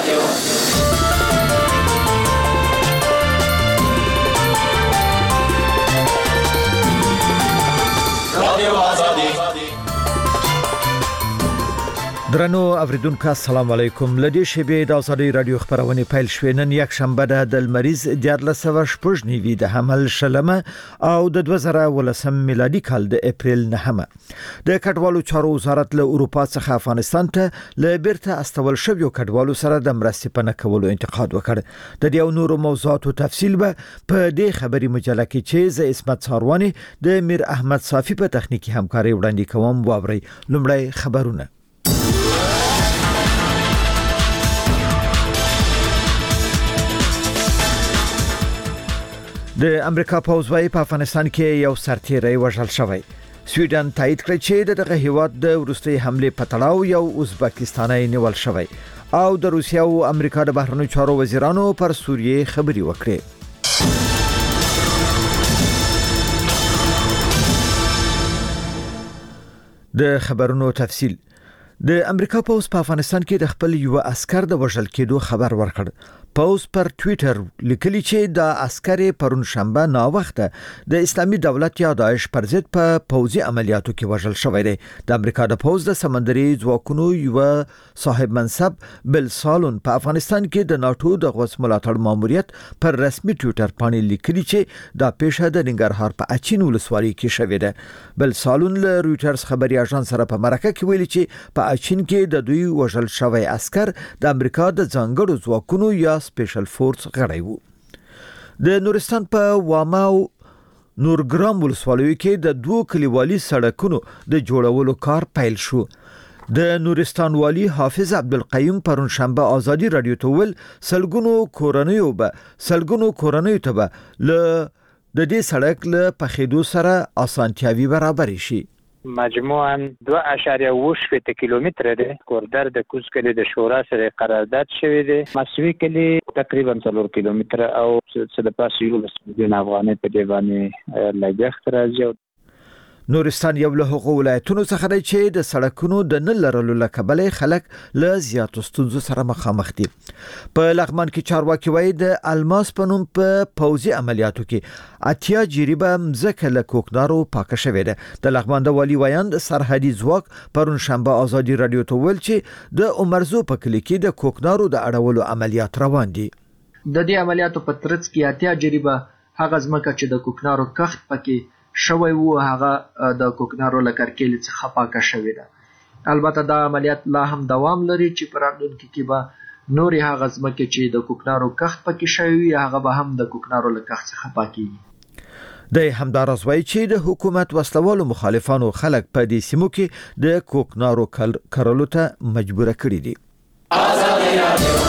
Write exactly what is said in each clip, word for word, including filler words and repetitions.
رادیو رادیو آزادی. درنو اوریدونکو السلام علیکم. لدی شبې د آزادی رادیو خبرونه پیل شوې. نن یک شنبه ده د مریض دیارلسوه شپږ نیوي د حمل شلمه او د دوه زره ولسم میلادي کال د اپریل نهمه. د کډوالو چارو وزارت له اروپا څخه افغانستان ته له بیرته استول شویو کډوالو سره د مرستې په نکولو انتقاد وکړ. د دې نورو موضوعاتو تفصیل به په دې خبري مجله کې چې ز اسمت ساروانی د میر احمد صافی په تخنیکی همکاري وړاندې کوم. واوري لومړی خبرونه. د امریکا پوځ وايي په افغانستان کې یو سرتیری وژل شوی. سویډن تایید کړ چې دغه هیواد د وروستي حمله په تړاو یو ازبکستاني نیول شوی او د روسیې او امریکا د بهرنیو چارو وزیرانو پر سوریه خبري وکړي. د خبرونو تفصیل. د امریکا پوځ په افغانستان کې د خپل یو عسكر د وژل کېدو خبر ورکړ. پوز پر ټوئیټر لیکلی چې د عسکر پرون شنبه نا وخته د اسلامي دولت یا داعش پر ضد په پوځي عملیاتو کې وژل شوی دی. د امریکا د پوز د سمندري ځواکونو یو صاحب منصب بل سالون په افغانستان کې د ناتو د غوث ملاتړ ماموریت پر رسمي ټوئیټر باندې لیکلی چې دا پیښه د ننګرهار په اچین ولسوالۍ کې شوې ده. بل سالون له رويټرز خبري اژانس سره په مرکه کې ویلي چې په اچین کې د دوی وژل شوی عسكر د امریکا د ځانګړو ځواکونو یا سپیشل فورس غړی وو. د نورستان په واماو نورګرام ولسوالۍ کې د دوه کلیوالي سړکونو د جوړولو کار پیل شو. د نورستان والی حافظ عبدالقیوم پرون شنبه آزادی رادیو ته ول سلګونو کورنیو به سلګونو کورنیو ته به ل د دې سړک له پخېدو سره اسانتیاوي برابر شي. مجموعاً دو اشاریه و شپېته کیلومتره ده. کوردر د کوز کلی د شورا سره قرارداد شوی دی. مسوي کلی تقریبا څلور کیلومتره او څه د پاسه یو لس میلیون افغانۍ په دی باندې لګښت راځي. نورستان یو له هغو ولایتونو څخه دی چې د سړکونو د نه لرلو له کبله خلک له زیاتو ستونزو سره مخامخ دي. په لغمان کې چارواکي وایي د الماس په نوم په پوځي عملیاتو کې اتیا جریبه مځکه له کوکنارو پاکه شوې ده. د لغمان د والی ویاند سرحدي ځواک پرون شنبه آزادی رادیو ته ویل چې د عمرزو په کلی کې د کوکنارو د اړولو عملیات روان دي. د دې عملیاتو په ترڅ کې اتیا جریبه هغه ځمکه چې د کوکنارو کښت پکې شوی وو هغه د کوکنارو لکرکېل څخه پاکه شوې ده. البته دا عملیات لا هم دوام لري چې په راتلونکي کې به نورې هغه ځمکې چې د کوکنارو کښت پکې شوی هغه به هم د کوکنارو له کښت څخه پاکېږي. د همدارس وایي چې د حکومت وسلوالو مخالفانو خلک په دې سیمو کې د کوکنارو کرلو ته مجبور کړي دي. آزادي رادیو.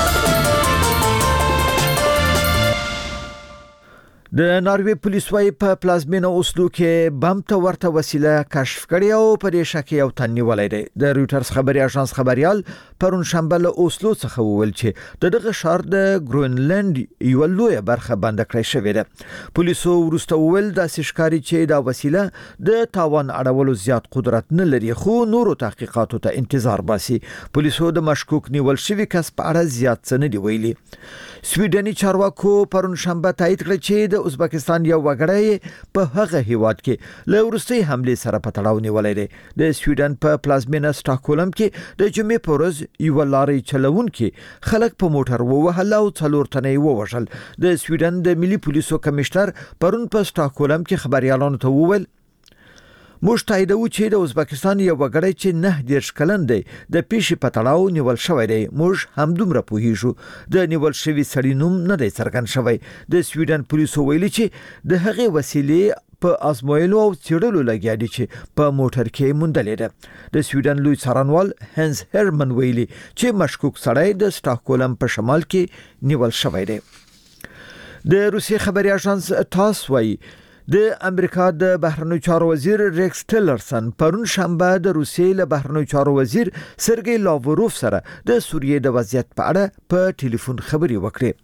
د ناروې پولیس وايي په پلازمینه اوسلو کې بم ته ورته وسیله کشف کړي او په دې شکه یو تن نیولای دی. د رويټرز خبري اژانس خبريال پرون شنبه له اوسلو څخه وویل چې د دغه شهر د ګرینلند یو لوی برخه بند کړی شوې ده. پولیسو ورسته وویل د سشکاري چې دا وسیله د تاوان اړولو زیات قدرت نه لري خو نورو تحقیقاتو ته انتظار باسي. پولیسو د مشکوک نیول شوی کس په اړه زیات څه نه دی ویلي. سویډني چارواکو پرون شنبه تایید کړ چې د ازبکستان یو وګړی په هغه هیواد کې له وروستي حمله سره په تړاو نیولای دی. د سویډن په پلازمینه سټاکهولم کې د جمعې په ورځ یو لاري چلوونکي خلک په موټر ووهل او څلور تنې ووژل. د سویډن د ملي پولیسو کمشنر پرون په سټاکهولم کې خبريالانو ته وویل موږ تاییدو چې د ازبکستان یو وګړی چې نه دیرش کلن دی د پیښې په تړاو نیول شوی دی. موږ همدومره پوهیږو د نیول شوی سړي نوم نه دی څرګند شوی. د سویډن پولیسو ویلي چې د هغې وسیلې په ازمویلو او څېړلو لګیا دي چې په موټر کې موندلې ده. د سویډن لوی څارنوال هنس هرمن ویلي چې مشکوک سړی د سټاکهولم په شمال کې نیول شوی دی. د روسیې خبري اژانس تاس وايي د امریکا د بهرنیو چارو وزیر ریکس ټیلرسن پرون شنبه د روسیې له بهرنیو چارو وزیر سرګی لاوروف سره د سوریې د وضعیت په اړه په ټلیفون خبري وکړې.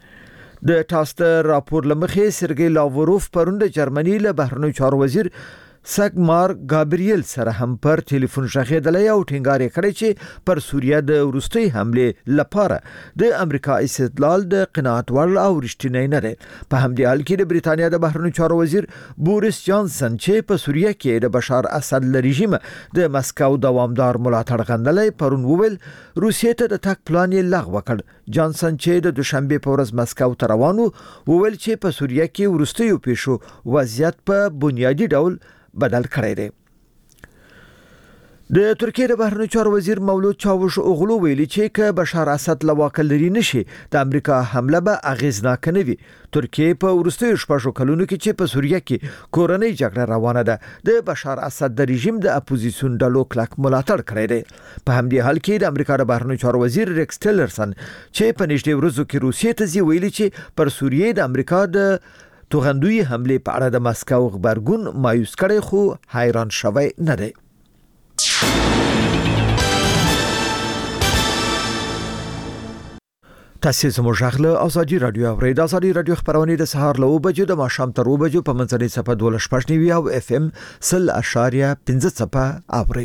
د ټاس راپور لمخې سرګی لاوروف پرون د جرمني له بهرنیو چارو وزیر سګمار ګابریل سره هم پر ټلیفون شغېدلی او ټینګار کړی چې پر سوریه د وروستي حمله لپاره د امریکا استدلال د قناعت وړ او رښتینی نه دی. په همدې حال کې د بریتانیا د بهرنیو چارو وزیر بوریس جانسن چې په سوریه کې د بشار اسد رژیم د مسکو دوامدار ملاتړ غندلی پرون وویل روسیې ته د تک پلان یې لغوه کړ. جانسن چې د دوشنبه په ورځ مسکو ته روان و وویل چې په سوریه کې وروستیو پیښو وضعیت په بنیادی ډول بدل کړی دی. د ترکیه د بهرنیو چارو وزیر مولود چاوش اوغلو ویلي چې که بشار اسد له واک لري نشي د امریکا حمله به اغیزناک نه وي. ترکیه په وروستیو شپږو کلونو کې چې په سوریه کې کورنۍ جګړه روانه ده د بشار اسد د رژیم د اپوزیسیون ډلو کلک ملاتړ کړی دی. په همدې حال کې د امریکا د بهرنیو چارو وزیر ریکس ټیلرسن چې په نږدې ورځو کې روسیې ته ځي ویلي چې پر سوریه د امریکا د توغندوی حمله په اړه د مسکو خبرګون مایوس کړي خو حیران شوی نه دی. تاسو زموږ غږ ازادي رادیو اورئ. د ازادي رادیو خبرونه د سهار له وبجو د ماښام تر وبجو په منځنۍ صفه دوه شپږ نیوي او اف ام سل اشاریه پنځه صفه اورئ.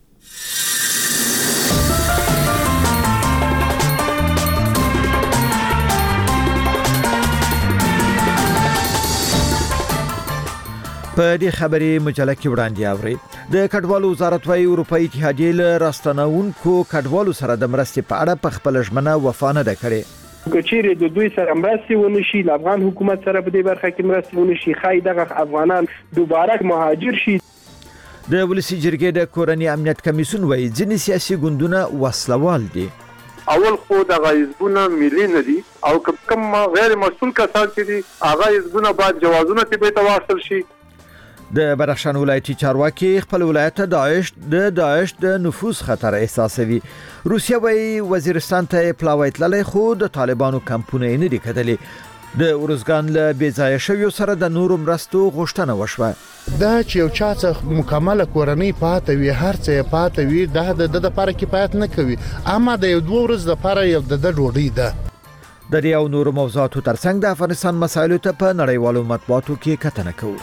په دې خبرې مجله کې وړاندې اوري د کډوالو وزارت وايي اروپאי اتحادیه له راستنونکو کډوالو سره د مرستې په اړه په خپل ژمنه وفا نه ده کړې. کچېره د دوی سره مرستې ونشي د افغان حکومت سره په دې برخه کې مرستې ونشي خای دغه افغانان دوباره مهاجر شي. د ولسی جرګې د کورنۍ امنیت کمیسیون وايي ځینې سیاسي ګوندونه وسلوال دي. اول خو د غیزبونه ملي نه دي او کوم غیر مسؤل کسان چې دي هغه غیزبونه بعد جوازونه ته به تواصل شي. د بدخشان ولایتي چارواکي خپل ولایت ته داعش د داعش د نفوذ خطر احساسوي. روسیا وايي وزیرستان ته پلاوی تللی خو د طالبانو کمپونه نه دي کتلي. د اورزګان له بیځای شویو سره د نورو مرستو غوښتنه وشوه. دا چې یو چا څخه مکمله کورنۍ پاتې وي هر څه پاتې وي دا د د لپاره کفایت نه کوي اما د یو دوه ورځې لپاره یو د ډوډۍ ده. د دې او نورو موضوعاتو ترڅنګ د افغانستان مسایلو ته په نړیوالو مطبوعاتو کې کتنه کوو.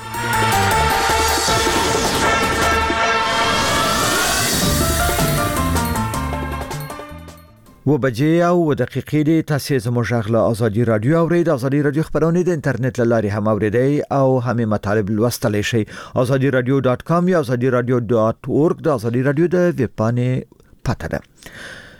و بجې او دقیقې دي. تاسو زموږ غږ له ازادي رادیو اورئ. د ازادي رادیو خبرونه د انټرنیټ لاري هم اوریدئ او هم مطالب لوستلی شئ. ازادي رادیو ډاټ کام یا ازادي رادیو ډاټ اورګ د ازادي رادیو د ویب پاڼې پته ده.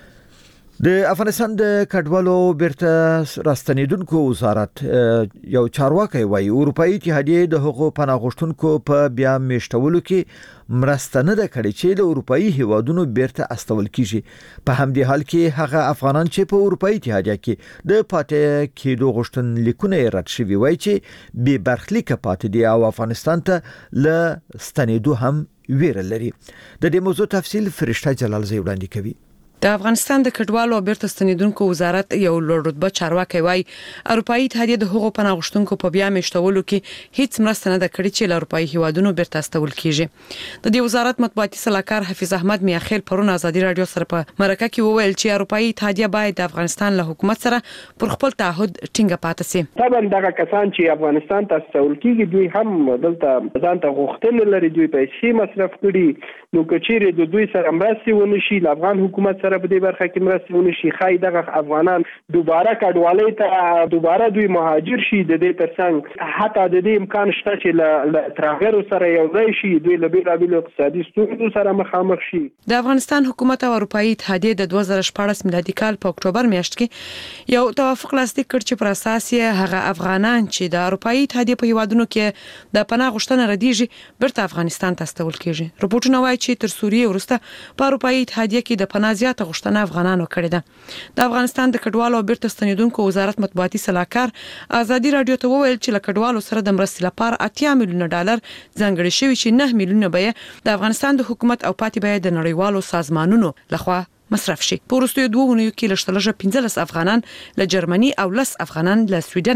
د افغانستان د کډوالو بیرته راستنیدونکو وزارت یو چارواکي وايي اروپאי اتحادیه د حقوق پناه غوښتونکو په بیا میشتولو کې مرسته نه ده کړې چې د اروپאי هیوادونو بیرته استول کیږي. په همدې حال کې هغه افغانان چې په اروپאי اتحادیه کې د پاتې کېدو غوښتنلیکونه رد شوي وایي چې بې برخلیک پاتې دي او افغانستان ته له ستنېدو هم ویره لري. د دې موضوع تفصیل فرشته جلال زی وړاندې کوي. د افغانستان د کډوالو او بیرته ستنیدونکو وزارت یو لوړ رتبه چارواکي وايي اروپאי اتحادیه د حقوق پناه غوښتونکو په بیا میشتولو کې هیڅ مرسته نه ده کړې چې له اروپאי هیوادونو بیرته استول کیږي. د دې وزارت مطبوعاتي صلاحکار حفیظ احمد میاخیل پرون ازادي رادیو سره په مرکه کې وویل چې اروپאי اتحادیه باید د افغانستان له حکومت سره پر خپل تعهد ټینګه پاتې شي. طبعا دغه کسان چې افغانستان ته استول کیږي دوی هم دلته ځان ته غوښتنه لري دوی پیسې مصرف کړي نو کچېره د دوی سره مرستې ونشي د افغان حکومت سره په دې برخه کې مرستې ونشي خای دغه افغانان دوباره کډوالۍ ته دوباره دوی مهاجر شي. د دې ترڅنګ حتی د دې امکان شته چې له ترغیرو سره یو ځای شي دوی له بیلابیلو اقتصادي ستونزو سره مخامخ شي. د افغانستان حکومت او اروپאי اتحادیه د دوه زره شپږ میلادي کال په اکتوبر میاشت کې یو توافق لاسلیک کړ چې پر اساس یې هغه افغانان چې د اروپאי اتحادیه په هیوادونو کې د پناه غوښتنه ردیږي بیرته افغانستان ته استول کیږي. رپورټونه وايي چې تر سوریې وروسته په اروپאי اتحادیه کې د پناه زیاته غوښتنه افغانانو کړې ده. د افغانستان د کډوالو او بیرته ستنیدونکو وزارت مطبوعاتي صلاحکار ازادي رادیو ته وویل چې له کډوالو سره د مرستې لپاره اتیا میلیونه ډالر ځانګړي شوي چې نه میلیونه به د افغانستان د حکومت او پاتې به د نړیوالو سازمانونو لخوا مصرف شي. په وروستیو دوه اونیو کې لږ تر لږه پنځلس افغانان له جرمني او لس افغانان له سویډن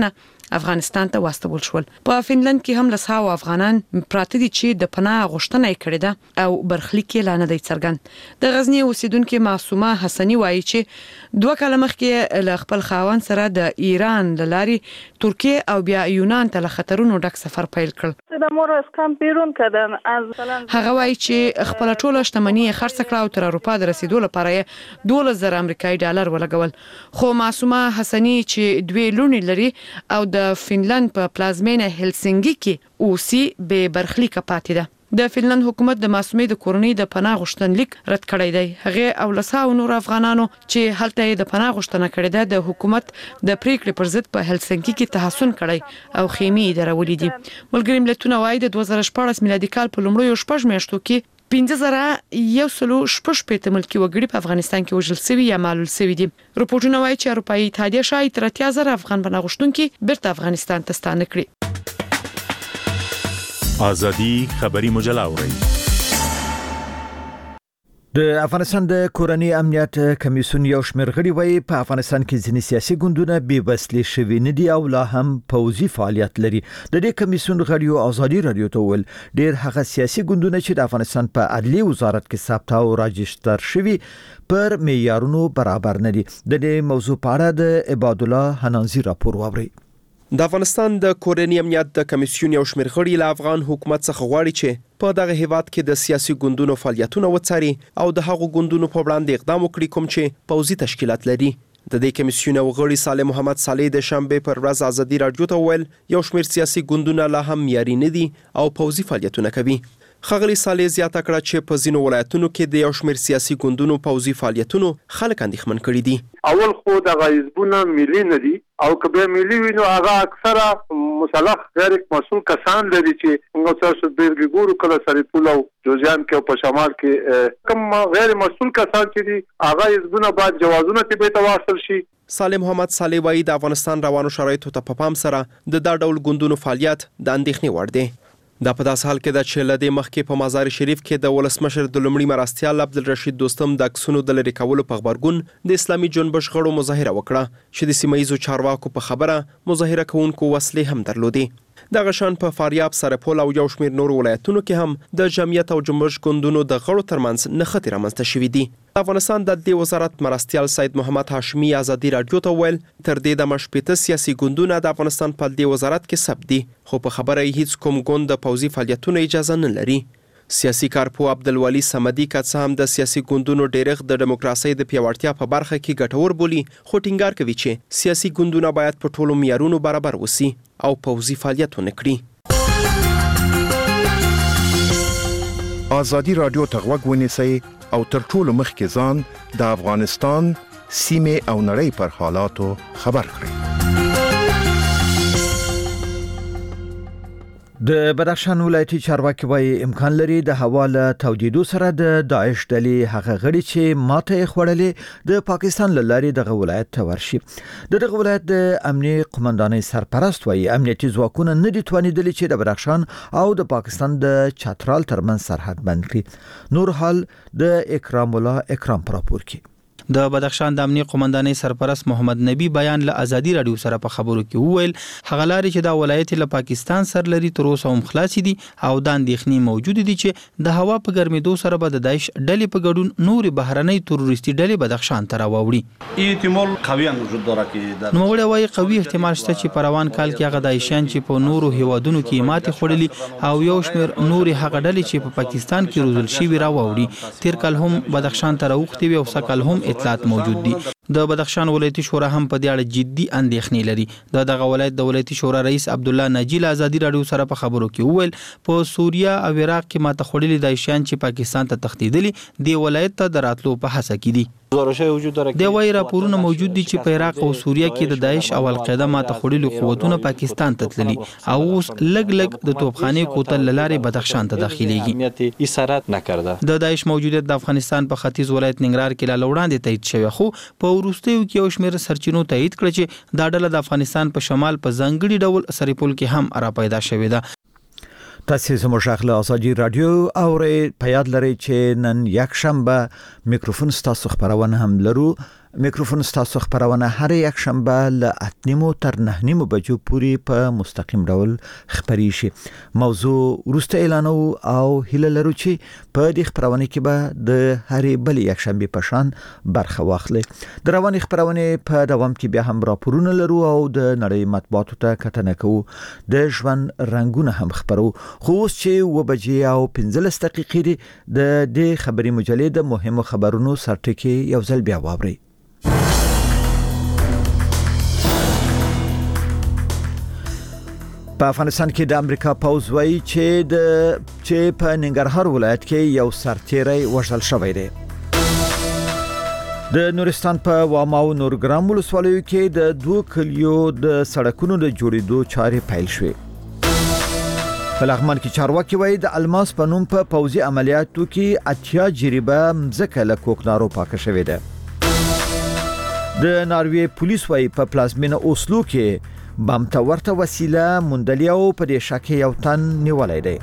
افغانستان ته واستول شول. په فنلند کې هم لسهاو افغانان پراته دي چې د پناه غوښتنه یې کړې ده او برخلیک یې لا نه دی څرګند. د غزنی اوسیدونکو معصومه حسنی وایي چې دوه کاله مخکې له خپل خاوند سره د ایران له لارې ترکیه او بیا یونان ته له خطرونو ډک سفر پیل کړ. د مور از کم بیرون کردن از هغه وایي چې خپل ټوله شتمني یې خرڅ کړه او تر اروپا د رسیدو لپاره یې دولس زره امریکایي ډالر ولګول. خو معصومه حسنی چې دوی لونی لري او د فنلند په پلازمینه هلسنګي کې اوسي به برخلیک پاتې ده. د فنلند حکومت د معصومې د کورنۍ د پناه غوښتنلیک رد کړی دی. هغه او لساو نور افغانانو چې هلته د پناه غوښتنه کړې ده د حکومت د پریکړې پر ضد په هلسنګي کې تحسن کړی او خیمې درولې دي. ملګری ملتونه وايي د دوه زره شپاړس میلادي کال په لومړیو شپږ میاشتو کې پنځه زره یو سلو شپږ پېته ملکی وګړي په افغانستان کې وژل شوي یا معلول شوي دي. رپورټونه وايي چې اروپאי اتحادیه شاید تر اتیا زره افغان پناه غوښتونکي بیرته افغانستان ته ستانه کړي. آزادی خبری مجله اورئ. د افغانستان د کورنۍ امنیت کمیسیون یو شمېر غړي وایي په افغانستان کې ځینې سیاسي ګوندونه بې وسلې شوي نه دي او لا هم پوځي فعالیت لري. د دې کمیسیون غړي آزادي رادیو ته ویل ډېر هغه سیاسي ګوندونه چې د افغانستان په عدلي وزارت کې ثبت او راجستر شوي پر معیارونو برابر نه دي. د دې موضوع په اړه د عباد الله حنانزي راپور واوري. د افغانستان د کورنۍ امنیت د کمیسیون یو شمېر غړي له افغان حکومت څخه غواړي چې په دغه هیواد کې د سیاسي ګوندونو فعالیتونه وڅاري او د هغو ګوندونو په وړاندې اقدام وکړي کوم چې پوځي تشکیلات لري. د دې کمیسیون غړي صالح محمد صالح د شنبه پر ورځ آزادي رادیو ته ویل یو شمېر سیاسي ګوندونه لا هم معیاري نه دي او پوځي فعالیتونه کوي. خغلی صالح زیاته کړه چې په ځینو ولایتونو کې د یو شمېر سیاسي ګوندونو پوځي فعالیتونو خلک اندېښمن کړي دي. اول خو د حزبونو ملي نه دي او کبه ملي وینو هغه اکثره مسلح غیر مسؤل کسان لري چې موږ تاسو د ګورو کله سره پولو جوزیان کې په شمال کې کوم غیر مسؤل کسان چې دي هغه حزبونه باید جوازونه ته به تواصل شي. صالح محمد صالح وایي د افغانستان روانو شرایطو ته په پام سره د دا ډول ګوندونو فعالیت د اندېښنې وړ دی. دا په داس حال کې د چلدې مخکې په مزار شریف کې د ولسمشر د لومړي مرستیال عبدالرشید دوستم د عکسونو د لری کولو په خبرګون د اسلامي جنبش غړو مظاهره وکړه چې د سیمایي چارواکو په خبره مظاهره کوونکو وسلې هم درلودې. د غشان په فاریاب سرپول او یو شمېر نور ولایتونو کې هم د جمعیت او جنبش ګوندونو د غړو ترمنځ نښتې رامنځته شوې دي. افغانستان د دې وزارت مرستیال سید محمد هاشمي آزادي رادیو ته ویل تر دې د مشپېته سیاسي ګوندونه د افغانستان په دې وزارت کې ثبت دي خو په خبره هیڅ کوم ګوند د پوځي فعالیتونو اجازه نه لري. سیاسي کارپو عبدالولي صمدي که څه هم د سیاسي ګوندونو ډیرښت د دیموکراسي د پیاوړتیا په برخه کې ګټور بولي خو ټینګار کوي چې سیاسي ګوندونه باید په ټولو معیارونو برابر وسی او پوځي فعالیت ونه کړي. آزادي رادیو ته غوږ ونیسئ او تر ټولو مخکې ځان د افغانستان سیمې او نړۍ پر حالاتو خبر کړئ. د بدخشان ولایتي چارواکي وايي امکان لري د حواله تودیدو سره د داعش ډلې هغه غړي چې ماته خړلې د پاکستان لارې دغه ولایت ته ورشي. د دغه ولایت د امنیي قومندانۍ سرپرست وايي امنیتي ځواکونه نه دي توانیدلي چې د بدخشان او د پاکستان د چترال ترمن سرحد بند کړي. نور حال د اکرام الله اکرام راپور کوي. د بدخشان د امنیي قومندانۍ سرپرست محمد نبی بیان له آزادي رادیو سره په خبرو کې وویل هغه لاري چې د ولایت له پاکستان سره لري تر اوسه هم خلاص دي او د اندېښنې موجود دي چې د هوا په ګرمېدو سره به د داعش ډلې په ګډون نور بهرنۍ تروریستي ډلې بدخشان ته راوړي. احتمال قوي وجود داره که نو وړي وايي قوي احتمال شته چې په روان کال کې هغه داعشیان چې په نورو هیوادونو کې ماتې خورلي او یو شمېر نور هغه ډلې چې په پاکستان کې روزل شوي راوړي. تیر کال هم بدخشان ته راوختي وي او سکل هم اطلاعات موجود دي. د بدخشان ولایتي شورا هم په دې اړه جدي اندېښنې لري. د دغه ولایت د ولایتي شورا رئیس عبد الله نجیل آزادي رادیو سره په خبرو کې وویل په سوریه او عراق کې ماته خړلې داعشیان چې پاکستان ته تښتیدلي دی ولایت ته دراتلو په هڅه کې دي. د وای راپورونه موجود دي چې په عراق او سوریه کې د داعش او القاعده ماته خړلې قوتونه پاکستان ته تللي او اوس لګ لګ د توپخانه کوتل لارې بدخشان ته داخليږي. اسارت نکرده د داعش موجودیت د افغانستان په ختیځ ولایت ننګرهار کې لا وړاندې تایید شوی خو په وروستیو کې یو شمېر سرچینو تایید کړ چې دا ډله د افغانستان په شمال په ځنګړي ډول سرپل کې هم را پیدا شوې ده. تاسو زموږ شاخله آزادي رادیو اورئ. په یاد لرئ چې نن یک شنبه میکروفون ستاسو خبرونه هم لرو. میکروفون ستاسو خبرونه هر یک شنبه ل اتنیمو تر نهنیمو بجو پوری په مستقیم ډول خبري شي. موضوع ورسته اعلانو او هله لرو چې په دې خبرونه کې به د هر بل یک شنبه په شان برخه واخلي. د رواني خبرونه په دوام کې بیا هم راپورونه لرو او د نړۍ مطبوعاتو ته کتنه کوو. د ژوند رنگونه هم خبرو. خو اوس چې و بجې او پنځلس دقیقې د دې خبري مجلې د مهمو خبرونو سرټکی یو ځل بیا واوري. په افغانستان کې د امریکا پوځ وایي چې د چې په ننګرهار ولایت کې یو سرتیری وژل شوی دی. د نورستان په واماو نورګرام ولسوالیو کې د دوه کلیو د سړکونو د جوړېدو چارې پیل شوې. په لغمان کې چارواکي وایي د الماس په نوم په پوځي عملیاتو کې اتیا جریبه مځکه له کوکنارو پاکه شوې ده. د ناروې پولیس وایي په پلازمینه اوسلو کې بم ته ورته وسیله موندلې او په دې شک یو تن نیولای دی.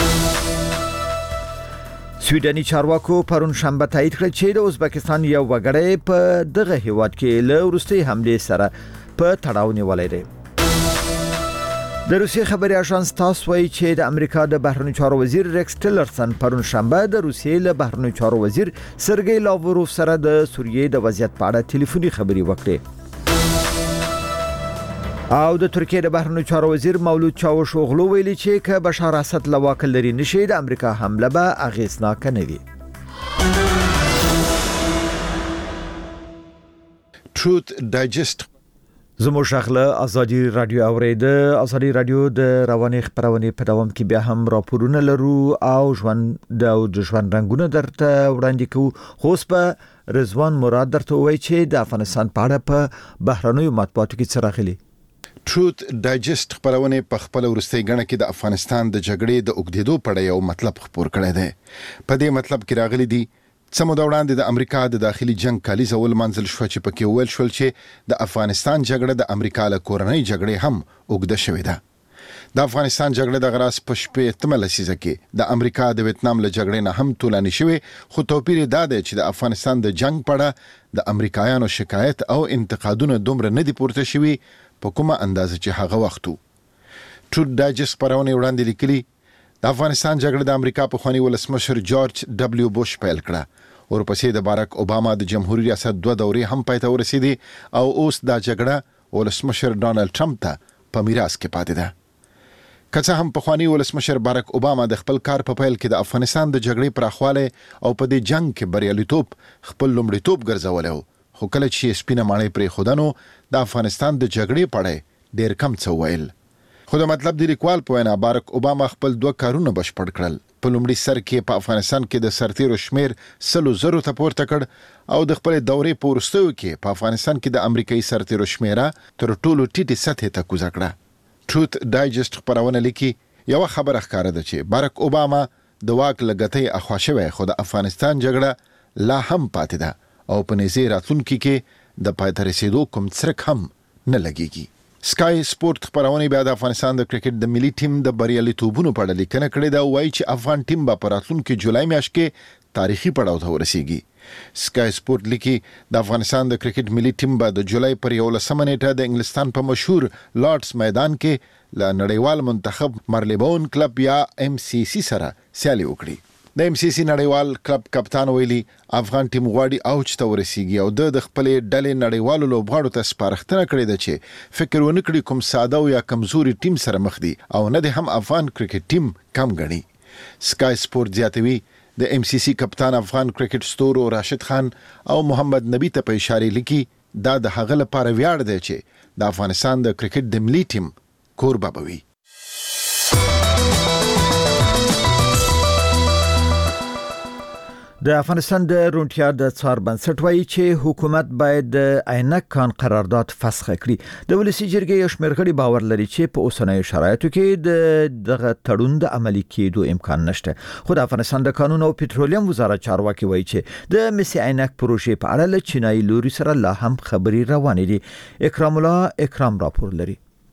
سویډني چارواکو پرون شنبه تایید کړ چې د ازبکستان یو وګړی په دغه هیواد کې له وروستي حمله سره په تړاو نیولای دی. د روسیې خبري اژانس تاس وایي چې د امریکا د بهرنیو چارو وزیر ریکس ټیلرسن پرون شنبه د روسیې له بهرنیو چارو وزیر سرګی لاوروف سره د سوریې د وضعیت په اړه ټلیفوني خبري وکړې. او د ترکیې د بهرنیو چارو وزیر مولود چاوشوغلو ویلي چې که بشار اسد لواک لري نشي د امریکا حمله به اغیزناک نه وي. ټروت ډایجست زموږ شغله ازادي رادیو اوریده. ازادي رادیو د رواني خبرونه په دوام کې بیا هم راپورونه لرو او ژوند د ژوند رنگونه درته وړاندې کوو. خو په رضوان مراد درته وایي چې د افغانستان په اړه په بهرنیو مطبوعاتو کې څه راغلي. ټروت ډایجست خبرونه په خپل ورستۍ غڼه کې د افغانستان د جګړې د اوګدېدو په اړه یو مطلب خبر کړی دی. په دې مطلب کې راغلي دي سمو د وړاندې د امریکا د داخلي جنگ کالیزه ول منځل شو چې پکې ویل شول چې د افغانستان جګړه د امریکا له کورنۍ جګړې هم اوګده شوې ده. د افغانستان جګړه د غراس په شپږمه لسیزه کې د امریکا د ویتنام له جګړې نه هم تولانی شوې. خو توپیر دا دی چې د افغانستان د جنگ په اړه د امریکایانو شکایت او انتقادونه دومره نه دي پورته شوي په کومه اندازه چې هغه وختو. ټروت ډایجست خبرونه وړاندې لیکلي د افغانستان جګړه د امریکا په خواني ولسمشر جورج ډبلیو بوش پیل کړه. ورپسې د باراک اوباما د جمهوریت ریاست دوه دورې هم پای ته ورسېدې او اوس دا جګړه ولسمشر ډانلډ ټرمپ ته په میراث کې پاتې ده. که څه هم په خواني ولسمشر باراک اوباما د خپل کار په پیل کې د افغانستان د جګړې پراخواله او په دې جنگ کې بریالیتوب خپل لومړیتوب ګرځولی، خو کله چې سپینه ماڼۍ پرې خودانو د افغانستان د جګړې په اړه ډېر کم څه ویل. خو د مطلب د لیکوال په وینا باراک اوباما خپل دوه کارونه بشپړ کړل. په لومړي سر کې په افغانستان کې د سرتیرو شمیر سلو زرو ته پورته کړ او د خپل دورې په وروستیو کې په افغانستان کې د امریکایي سرتیرو شمیره تر ټولو ټیټې سطحې ته کوزه کړه. ټروت ډایجست خبرونه لیکي یو خبره ښکاره ده چې باراک اوباما د واک لګتۍ اخوا شوی، خو د افغانستان جګړه لا هم پاتې ده او په نږدې راتلونکي کې د پای ته رسېدو کوم څرک هم نه لګېږي. سکای سپورت خبرونه بیا د افغانستان د کرکټ د ملي ټیم د بریالیتوبونو په اړه لیکنه کړې ده او وایي چې افغان ټیم به په راتلونکي جولای میاشت کې تاریخي پړاو ته ورسیږي. سکای سپورت لیکي د افغانستان د کرکټ ملي ټیم به د جولای پر یولسمه نیټه د انګلستان په مشهور لارډز میدان کې له نړیوال منتخب مارلیبون کلب یا ام سی سی سره سیالي وکړي. د ام سی سی نړیوال کلب کپتان ویلي افغان ټیم غواړي اوج ته ورسیږي او د خپلې ډلې نړیوالو لوبغاړو ته سپارښتنه کړې ده چې فکر ونه کړي کوم ساده او یا کمزوري ټیم سره مخ دي او نه د هم افغان کرکټ ټیم کم ګڼي. سکای سپورت زیاتوي د ام سی سی کپتان افغان کرکټ ستورو راشد خان او محمد نبی ته په اشاره لیکي دا د هغه لپاره ویاړ دی چې د افغانستان د کرکټ د ملي ټیم کوربه بوي. د افغانستان د روڼتیا د څار بنسټ وایي چې حکومت باید د عینک کان قرارداد فسخ کړي. د ولسی جرګې یو شمېر غړي باور لري چې په اوسنیو شرایطو کې د دغه تړون د عملي کېدو امکان نشته. خو د افغانستان د قانون او پټرولیم وزارت چارواکي وایي چې د مس عینک پروژې په اړه له چینایي لوري سره لا هم خبري روانې دي. اکرام الله اکرام راپور لري.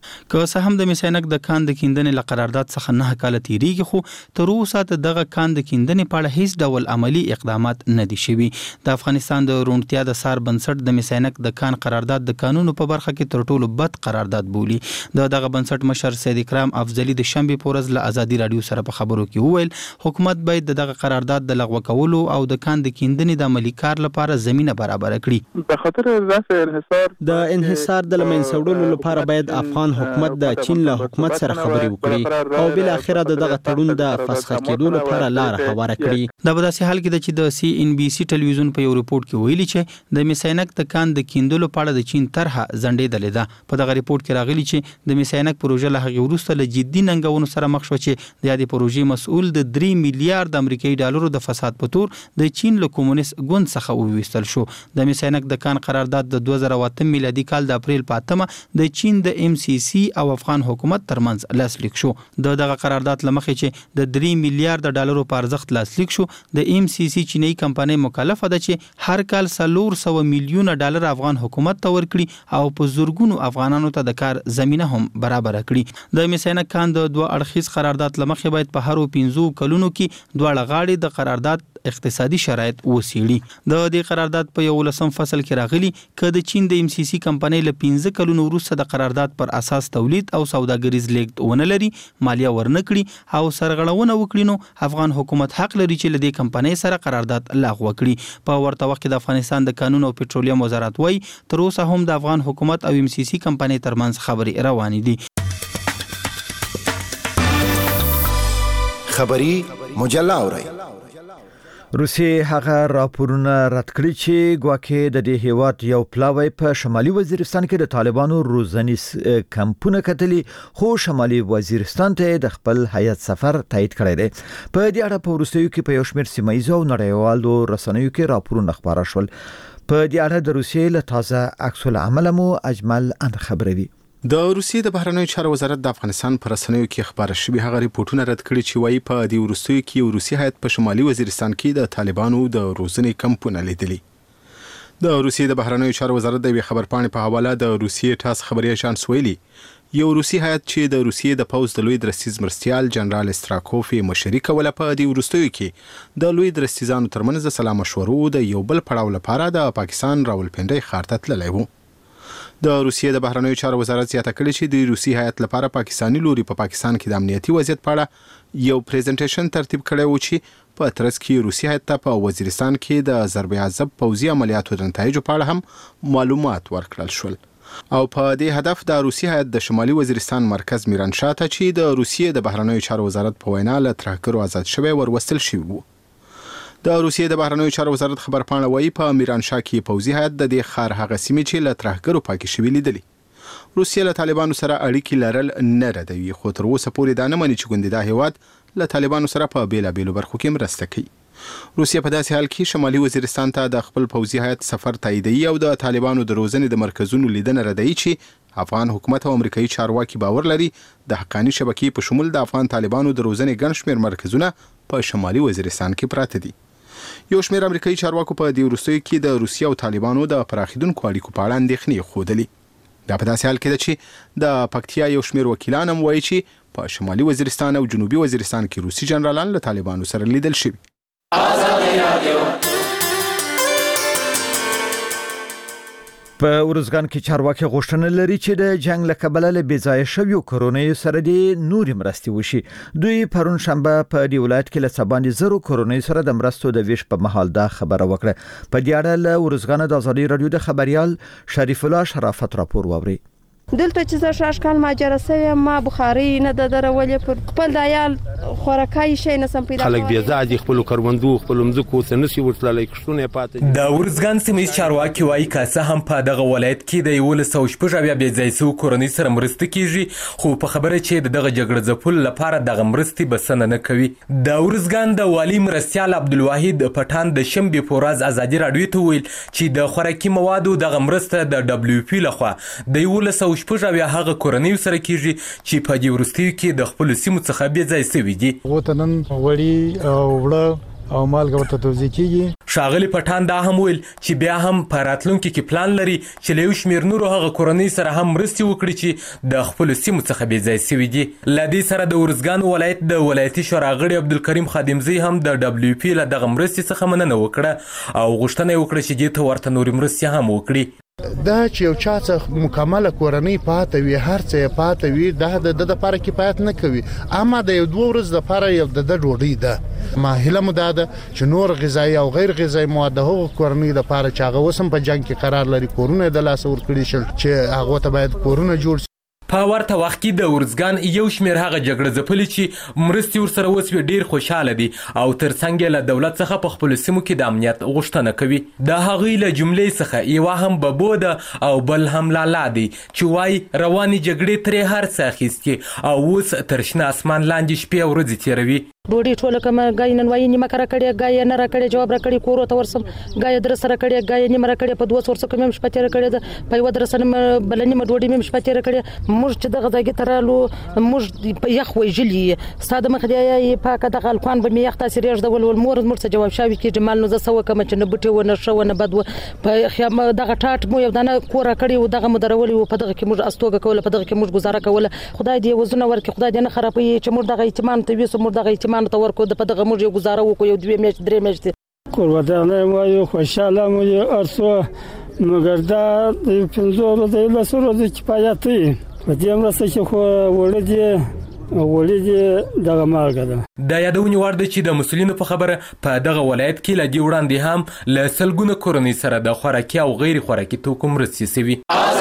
که څه هم د میساینک د کان د کیندنې له قرارداد څخه نه کاله تیریږي خو تر اوسه د دغه کان د کیندنې په اړه هیڅ ډول عملی اقدامات نه دي شوي. د افغانستان د روڼتیا د سار بنسټ د میساینک د کان قرارداد د قانونو په برخه کې تر ټولو بد قرارداد بولي. د دغه بنسټ مشر سید اکرام افضلی د شنبه پورز له ازادي رادیو سره په خبرو کې وویل حکومت باید دغه قرارداد د لغوه کولو او د کان د کیندنې د عملی کار لپاره زمينه برابر کړي. په خاطر رفع انحصار د انحصار د لمنځه وړلو لپاره باید افغان حکومت د چین له حکومت سره خبرې وکړي او بل اخره د دغه تړون د فسخ کېدو لپاره لار هواره کړي. دا په داسې حال کې ده چې د سی ان بي سي ټلویزیون په یو ریپورت کې ویلي چې د میساینک د کان د کیندلو په اړه د چین طرحه ځنډېدلې ده. په دغه ریپورت کې راغلي چې د میساینک پروژه له هغې وروسته له جدي ننګونو سره مخ شوه چې د یادې پروژې مسؤل د درې میلیارډ امریکایي ډالرو د فساد په تور د چین له کمونیست ګوند څخه وویستل شو. د میساینک د کان قرارداد د دوه زره اوه میلادي کال د اپریل په اتمه د چین د ایم سی سی او افغان حکومت ترمنځ لاسلیک شو. د دغه قرارداد لمخې چې د درې میلیارډ ډالرو په ارزښت لاسلیک شو د ایم سی سی چینی کمپنۍ مکلفه ده چې هر کال څلور سوه میلیونه ډالر افغان حکومت ته ورکړي او په زورګونو افغانانو ته د کار زمينه هم برابر کړي. د میساینک کان د دوه اړخیز قرارداد لمخې باید په هرو پنځو کلونو کې دواړه غاړې د قرارداد اقتصادي شرایط وسیړي. د دې قرارداد په یو لسم فصل کې راغلي ک د چین د ایم سی سی کمپنۍ له پنځه کلونو وروسته د قرارداد پر اساس تولید او سوداګریز لیږد ونه لري مالیه ورنکړي او سرغړونه وکړي نو افغان حکومت حق لري چې له دې کمپنۍ سره قرارداد لغوه کړي. په ورته وخت کې د افغانستان د قانون او پټرولیم وزارت وایي تر اوسه هم د افغان حکومت او ایم سی سی کمپنۍ ترمنځ خبرې روانې دي. خبری مجله اورئ. روسیې هغه راپورونه رد کړي چې ګواکې د دې هیواد یو پلاوی په شمالي وزیرستان کې د طالبانو روزنیز کمپونه کتلي خو شمالي وزیرستان ته د خپل هیئت سفر تایید کړی دی. په دې اړه په وروستیو کې په یو شمېر سیمه ییزو او نړیوالو رسنیو کې راپورونه خپاره شول. په دې اړه د روسیې له تازه عکس العمل مو اجمل ان خبروي. د روسیې د بهرنیو چارو وزارت د افغانستان پر رسنیو کې خبره شوی هغه ریپورتونه رد کړي چې وايي په دې وروستیو کې یو روسي هیات په شمالي وزیرستان کې د طالبانو د روزنې کمپونه لیدلي. د روسیې د بهرنیو چارو وزارت د یوې خبرپاڼې په حواله د روسیې ټاس خبري اژانس ویلي یو روسي هیات چې د روسیې د پوځ د لوی درستیز مرستیال جنرال استراکوف مشري کوله په دې وروستیو کې د لوی درستیزانو ترمنځ د سلا مشورو د یو بل پړاو لپاره د پاکستان راولپنډي ښار ته تللی و. د روسیې د بهرنیو چارو وزارت زیاته کړې چې د روسي هیات لپاره پاکستانی لوري په پا پاکستان کې د امنیتي وضعیت په اړه یو پریزنټیشن ترتیب کړی و چې په ترڅ کې روسي هیات ته په وزیرستان کې د ضرب عضب پوځي عملیاتو د نتایجو په اړه هم معلومات ورکړل شول. او په دې هدف د روسي هیات د شمالي وزیرستان مرکز میرانشاه ته چې د روسیې د بهرنیو چارو وزارت په وینا له ترهګرو آزاد شوی وروستل شوی و. د روسیې د بهرنیو چارو وزارت خبرپاڼه وایي په میرانشاه کې پوځي هیات د دې ښار هغه سیمې چې له ترهګرو پاکې شوي لیدلي. روسیې له طالبانو سره اړیکې لرل نه ردوي خو تر اوسه پورې دا نه مني چې ګوندې دا هیواد له طالبانو سره په بیلابیلو برخو کې مرسته کوي. روسیه په داسې حال کې شمالي وزیرستان ته د خپل پوځي هیات سفر تاییدوي او د طالبانو د روزنې د مرکزونو لیدنه ردوي چې افغان حکومت او امریکایي چارواکي باور لري د حقاني شبکې په شمول د افغان طالبانو د روزنې ګڼ شمېر مرکزونه په شمالي وزیرستان کې پراته دي. یو شمېر امریکایي چارواکو په دې وروستیو کې د روسیې او طالبانو د پراخیدونکو اړیکو په اړه اندېښنې ښودلې. دا په داسې حال کې ده چې د پکتیا یو شمېر وکیلان هم وایي چې په شمالي وزیرستان او جنوبي وزیرستان کې روسي جنرالان له طالبانو سره لیدل شوي. په ورزګان کې چارواکي غوښتنه لري چې د جنگ له کبله له بېځایه شویو کورونیو سره د نوري مرستې وشي. دوی پرون شنبه په دې ولایت کې له څه باندې زرو کورونیو سره د مرستو د ویش په مهال دا خبره وکړه. په دې اړه له ورزګان د ازادي رادیو د خبريال شریف الله شرافت راپور واوري. دلته چې زه شاش کال ماجره سوی ما بخاری نه د درولې پر خپل دایال خوراکای شي نه سم پیدا خلک بیا ځاځي خپل کروندو خپل مزکو سنسي ورتللای کښونه پاتې د ورزګان سیمې چارواکي وایي کاسه هم په دغه ولایت کې د یو لسو شپږ بیا بیا ځایسو کورنۍ سره مرسته کیږي خو په خبره چې دغه جګړه ځپل لپاره دغه مرستې بسنه نه کوي. د ورزګان د والی مرستیال عبدالواحد پټان د شنبه پوراز ازادي رادیو ته ویل چې د خوراکي موادو دغه مرسته د دبليو پی لخوا د یو لسو شپږ بیا هغه کورنۍ سره کیږي چې په دې ورستیو کې د خپل سیمو څخه بیا ځای سوي دي. وطنن وړي او وړه او مالګه ورته توزیع کیږي. ښاغلي پټان دا هم ویل چې بیا هم په راتلونکي کې پلان لري چې له یو شمېر نورو هغه کورنۍ سره هم مرستې وکړي چې د خپلو سیمو څخه بې ځای سوي دي. له دې سره د ارزګان ولایت د ولایتي شورا غړي عبدالکریم خادمزی هم د ډبلیو پی له دغه مرستې څخه مننه وکړه او غوښتنه یې وکړه چې دې ته ورته نورې مرستې هم وکړي. دا چې یو چا څخه مکمله کورنۍ پاتې وي هر څه پاتې وي دا د د لپاره کفایت نه کوي، اما د یو دوه ورځې لپاره یو د ډوډۍ ده ماهله مده ده چې نور غذایی او غیر غذایی مواد هغه کورنۍ لپاره چې هغه وسم په جنگ کې قرار لري کورونه د لاس ور کړی شل چې هغه ته باید کورونه جوړ. په ورته وخت کې د ارزګان یو شمېر هغه جګړه ځپلي چې مرستې ورسره وسوي ډیر خوشاله دي او ترڅنګ یې له دولت څخه په خپلو سیمو کې د امنیت غوښتنه کوي. د هغوی له جملې څخه یوه هم ببو ده او بل هم لالا دی چې وایي روانې جګړې ترې هر څه اخیستي او اوس تر شنه اسمان لاندې شپې او ورځې تېروي. ډوډۍ ټوله کومه ګای نن وایي نیمه کړه کړې ګای نه را کړې جواب را کړې کورو ته ورسم ګای در سره کړې ګای نیمه را کړې په دوه ورسو کوم شپه تیر کړې ده په یو در سره بل نیمه ډوډۍ مې شپه تیر کړې موږ چې دغه ځای ترالو موږ په یخ ویجلې ساده مخ دی پاکه د غلقان به مې یخ تاثیر یې ول ول مور مر څه جواب شاوي کې جمال نو زه سو کوم چې نه بټي و نه شو نه بد په خیام دغه ټاټ مو یو دانه کور کړې و دغه مدرولي په دغه کې موږ استوګه کوله په دغه کې موږ گزاره کوله. خدای دې وزونه ورکړي خدای دې نه خرابوي چې موږ دغه اعتماد ته وسو موږ دغه اعتماد ته ورکو د دغه موږ یو گزاره وکړو یو دوه میاشتې درې میاشتې قربانه مو یو خوشاله مو یو ارسو مګر دا د پنځو ورځې له سره د کفایت دی په دې مرسته چې خو وړدي وړدي دغه مالګه ده. د یادونې وړ ده چې د مسولینو په خبره په دغه ولایت کې له دې وړاندې هم له سلګونه کورنۍ سره د خوراکي او غیر خوراکي توکو مرستې سوي.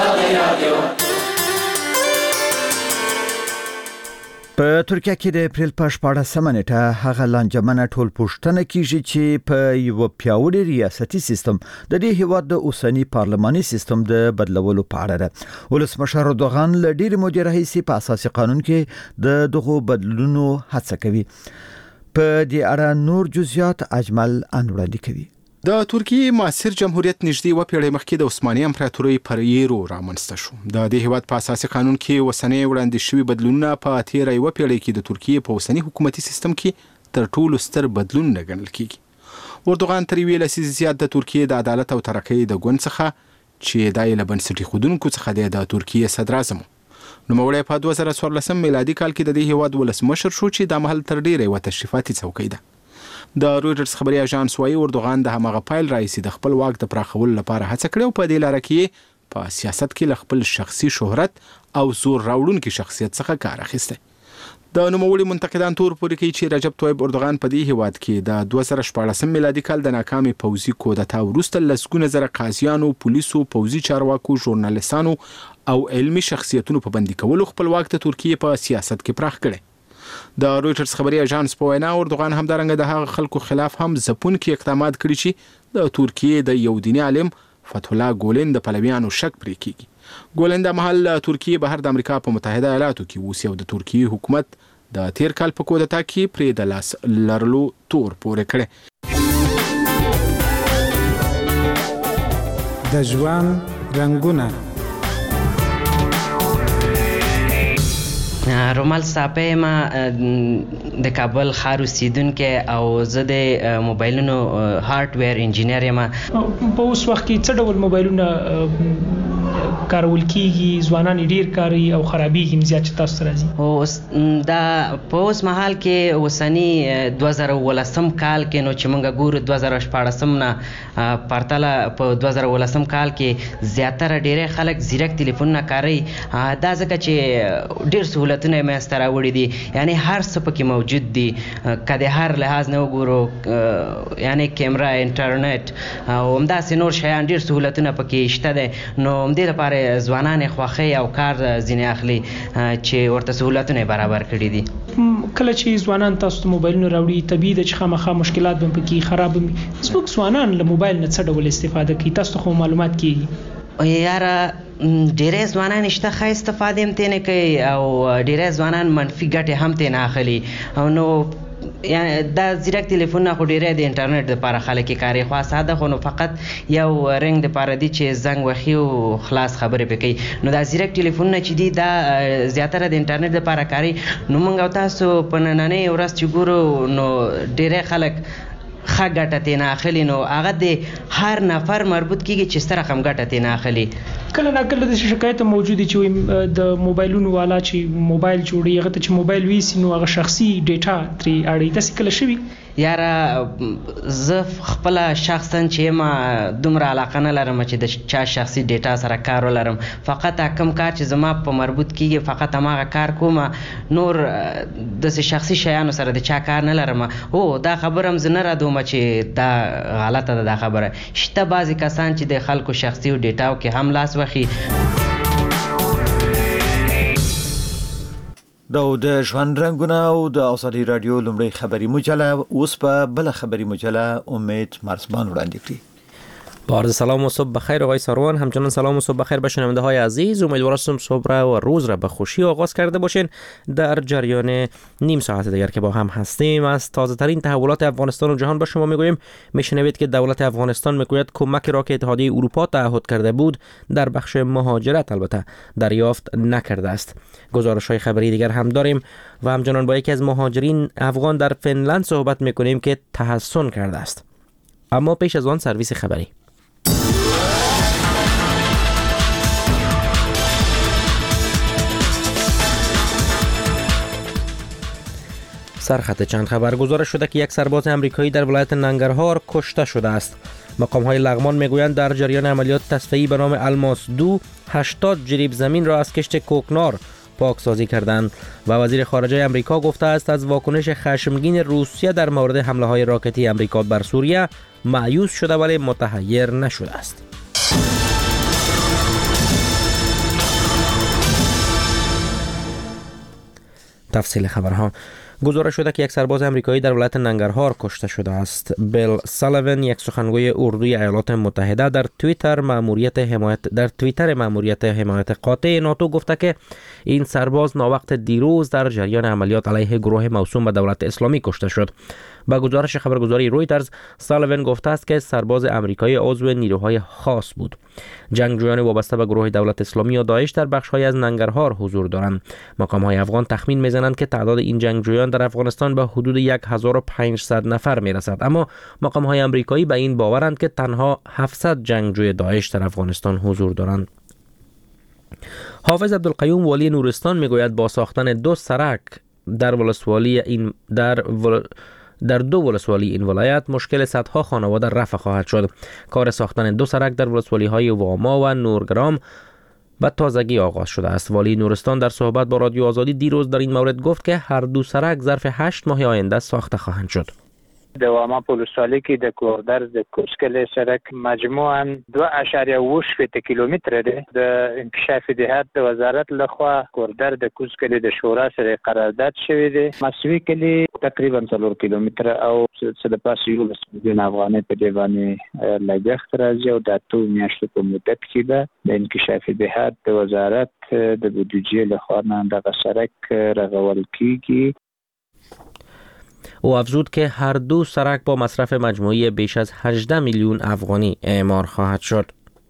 په ترکیه کې د اپریل په شپاړسمه نیټه هغه لانجمنه ټول پوښتنه کیږي چې په یو پیاوړي ریاستي سیستم د دې هیواد د اوسنی پارلماني سیستم د بدلولو په اړه ده. ولسمشر اردوغان له ډېرې مودې راهیسې په اساسي قانون کې د دغو بدلونو هڅه کوي. په دې اړه نور جزئیات اجمل انوړاندې کوي. د ترکیه معاصر جمهوریت نږدې و پیړۍ مخکې د عثماني امپراتورۍ پر یېرو رامنځته شو. د دې هیواد په اساسي قانون کې وسنۍ وړاندې شوي بدلونونه په تیره یوه پیړۍ کې د ترکیه په اوسني حکومتي سیستم کې تر ټولو ستر بدلونونه ګڼل کیږي. اردوغان تر یوې لسیزې زیات د ترکیه د عدالت او ترقۍ د ګوند څخه چې دا یې له بنسټ ایښودونکو څخه دی د ترکیه صدراعظم نوموړی په دوه زره څوارلسم میلادي کال کې د دې هیواد ولسمشر شو چې دا مهال تر ډیره یوه تشریفاتي څوکۍ ده. د رویټرز خبري اژانس وايي اردوغان د همغه پایل راځي د خپل واک د پراخولو لپاره هڅه کړې او په دې لاره کې په سیاست کې له خپل شخصي شهرت او زور راوړونکي شخصیت څخه کار اخیسته. د نوموړي منتقدان تور پورې کوي چې رجب طیب اردوغان په دې هیواد کې د دوه زره شپاړسم میلادي کال د ناکامي پوځي کودتا وروسته لسګونه زره قاضیانو، پولیسو، پوځي چارواکو، ژورنالیستانو او علمي شخصیتونو په بندي کولو خپل واک د ترکیه په سیاست کې پراخ کړي. د رویټرز خبري اژانس په وینا اردوغان هم درنګ د هغه خلکو خلاف هم ځپونکي اقدامات کړي چې د ترکیه د یو دیني عالم فتح الله ګولن د پلویانو شک پرې کیږي. ګولن د محل ترکیه بهر د امریکا په متحده ایالاتو کې اوس یو د ترکیه حکومت د تیر کال په کودتا کې پرې د لاس لرلو تور پورې کړي. د ژوند رنگونه رومال صاحب ما د کابل ښار اوسیدونکی او زه د موبایلونو هارډویر انجینیر یم. په اوس وخت کې څه ډول موبایلونه کارول کیږي ځوانان ډیر کاروي او خرابېږي زیات چې تاسو راځي؟ او دا په اوس مهال کې اوسنی دوه زره ولسم کال کې نو چې موږ ګورو دوه زره شپاړسم نه پرتله په دوه زره ولسم کال کې زیاتره ډیری خلک زیرک تلیفونونه کاروي. دا ځکه چې ډیر سهولت ته مې راوړي دي یعنی هر څه پکې موجود دي کله هر لحاظ نه وګورو یعنی کیمرا انټرنیټ او همداسې نور شیان ډیر سهولتونه پکې شته دي. نو همدې لپاره ځوانان خوښي او کار ځینې اخلي چې ورته سهولتونه برابر کړي دي. کله چې ځوانان تاسو ته موبایلونه راوړي طبیعي ده چې خامخا مشکلات به پکې خراب وي. زموږ ځوانان له موبایل نه څه ډول استفاده کوي تاسو خو معلومات کیږي؟ یاره ډیری ځوانان شته ښه استفاده هم ترې نه کوي او ډیری ځوانان منفي ګټې هم ترې نه اخلي. او نو دا زیرک تلیفونونه خو ډیری د انټرنیټ دپاره خلک یې کاروي خو ساده خو نو فقط یو رنګ دپاره دي چې زنګ وخي او خلاص خبرې پرې کوي. نو دا زیرک تلیفونونه چې دي دا زیاتره د انټرنیټ دپاره کاروي. نو موږ او تاسو په نننۍ ورځ چې ګورو نو ډیری خلک ښه ګټه ترې اخلي نو هغه د هر نفر مربوط کیږي چې څه رقم ګټه ترې اخلي. کله نا کله د شکایت موجودي چې د موبایلونو والا چې موبایل جوړي هغه ته چې موبایل ویسي نو هغه شخصي ډیټا ترې اړي داسې کله شوي؟ یاره زه خپل شخصا چې ما دومره علاقه نه لرم چې د چا شخصي ډیټا سره کار ولرم، فقط کم کار چې زما په مربوط کیږي فقط هماغه کار کوم، نور د شخصي شیانو سره د چا کار نه لرم. هو دا خبره هم زه نه ردوم چې دا غلطه ده. دا خبره شته بعضې کسان چې د خلکو شخصي او ډیټاو کې هم لاس وخي. دا د ژوند رنګونه او د ازادي رادیو لومړی خبري مجله اوس په بل خبري مجله امید مرزبان وړاندې کړي. با عرض سلام و صبح بخیر آقای ساروان. همچنان سلام و صبح بخیر به شنونده های عزیز. امیدوارم صبح را و روز را به خوشی آغاز کرده باشین. در جریان نیم ساعت دیگر که با هم هستیم از تازه ترین تحولات افغانستان و جهان به شما میگوییم. میشنوید که دولت افغانستان میگوید کمک را که اتحادیه اروپا تعهد کرده بود در بخش مهاجرت البته دریافت نکرده است. گزارش های خبری دیگر هم داریم و همچنان با یکی از مهاجرین افغان در فنلند صحبت میکنیم که تحسن کرده است. اما پیش از آن سرویس خبری. سرخط چند خبر گزارش شده که یک سرباز امریکایی در ولایت ننگرهار کشته شده است. مقام‌های لغمان میگویند در جریان عملیات تصفیه‌ای به نام الماس دو هشتاد جریب زمین را از کشت کوکنار پاکسازی کردند و وزیر خارجه امریکا گفته است از واکنش خشمگین روسیه در مورد حمله‌های راکتی امریکا بر سوریه مایوس شده ولی متحیر نشده است. تفصیل خبرها. گزارش شده که یک سرباز امریکایی در ولایت ننگرهار کشته شده است. بیل سالیون یک سخنگوی اردوی ایالات متحده در توییتر ماموریت حمایت در توییتر ماموریت حمایت قاطع ناتو گفته که این سرباز ناوقت دیروز در جریان عملیات علیه گروه موسوم به دولت اسلامی کشته شد. با گزارش خبرگزاری رویترز سالیون گفته است که سرباز امریکایی عضو نیروهای خاص بود. جنگجویان وابسته به گروه دولت اسلامی و داعش در بخش‌های از ننگرهار حضور دارند. مقام‌های افغان تخمین می‌زنند که تعداد این جنگجویان در افغانستان به حدود هزار و پانصد نفر می‌رسد، اما مقام‌های آمریکایی به این باورند که تنها هفتصد جنگجوی داعش در افغانستان حضور دارند. حافظ عبدالقیوم والی نورستان میگوید با ساختن دو سرک در ولسوالی این در ول... در دو ولسوالی این ولایت مشکل صدها خانواده رفع خواهد شد. کار ساختن دو سرک در ولسوالی های واما و نورگرام به تازگی آغاز شده است. والی نورستان در صحبت با رادیو آزادی دیروز در این مورد گفت که هر دو سرک ظرف هشت ماه آینده ساخته خواهند شد. د واما په ولسوالۍ کې د کوردر د کوسکلې سرک مجموعاً دوه اعشاریه اوه شپېته کیلومتره دی. د انکشاف دهات د وزارت لخوا کوردر د کوسکلې د شورا سره قرارداد شوی دی. مسوي کلی تقریبا څلور کیلومتره او څه د پاسه یو لس میلیون افغانۍ په دې باندې لګښت راځي او د اتو میاشتو په مدت کې به د انکشاف دهات د وزارت د بودیجې لخوا نه دغه سرک رغول کیږي. او افزود که هر دو سرک با مصرف مجموعی بیش از هجده میلیون افغانی اعمار خواهد شد.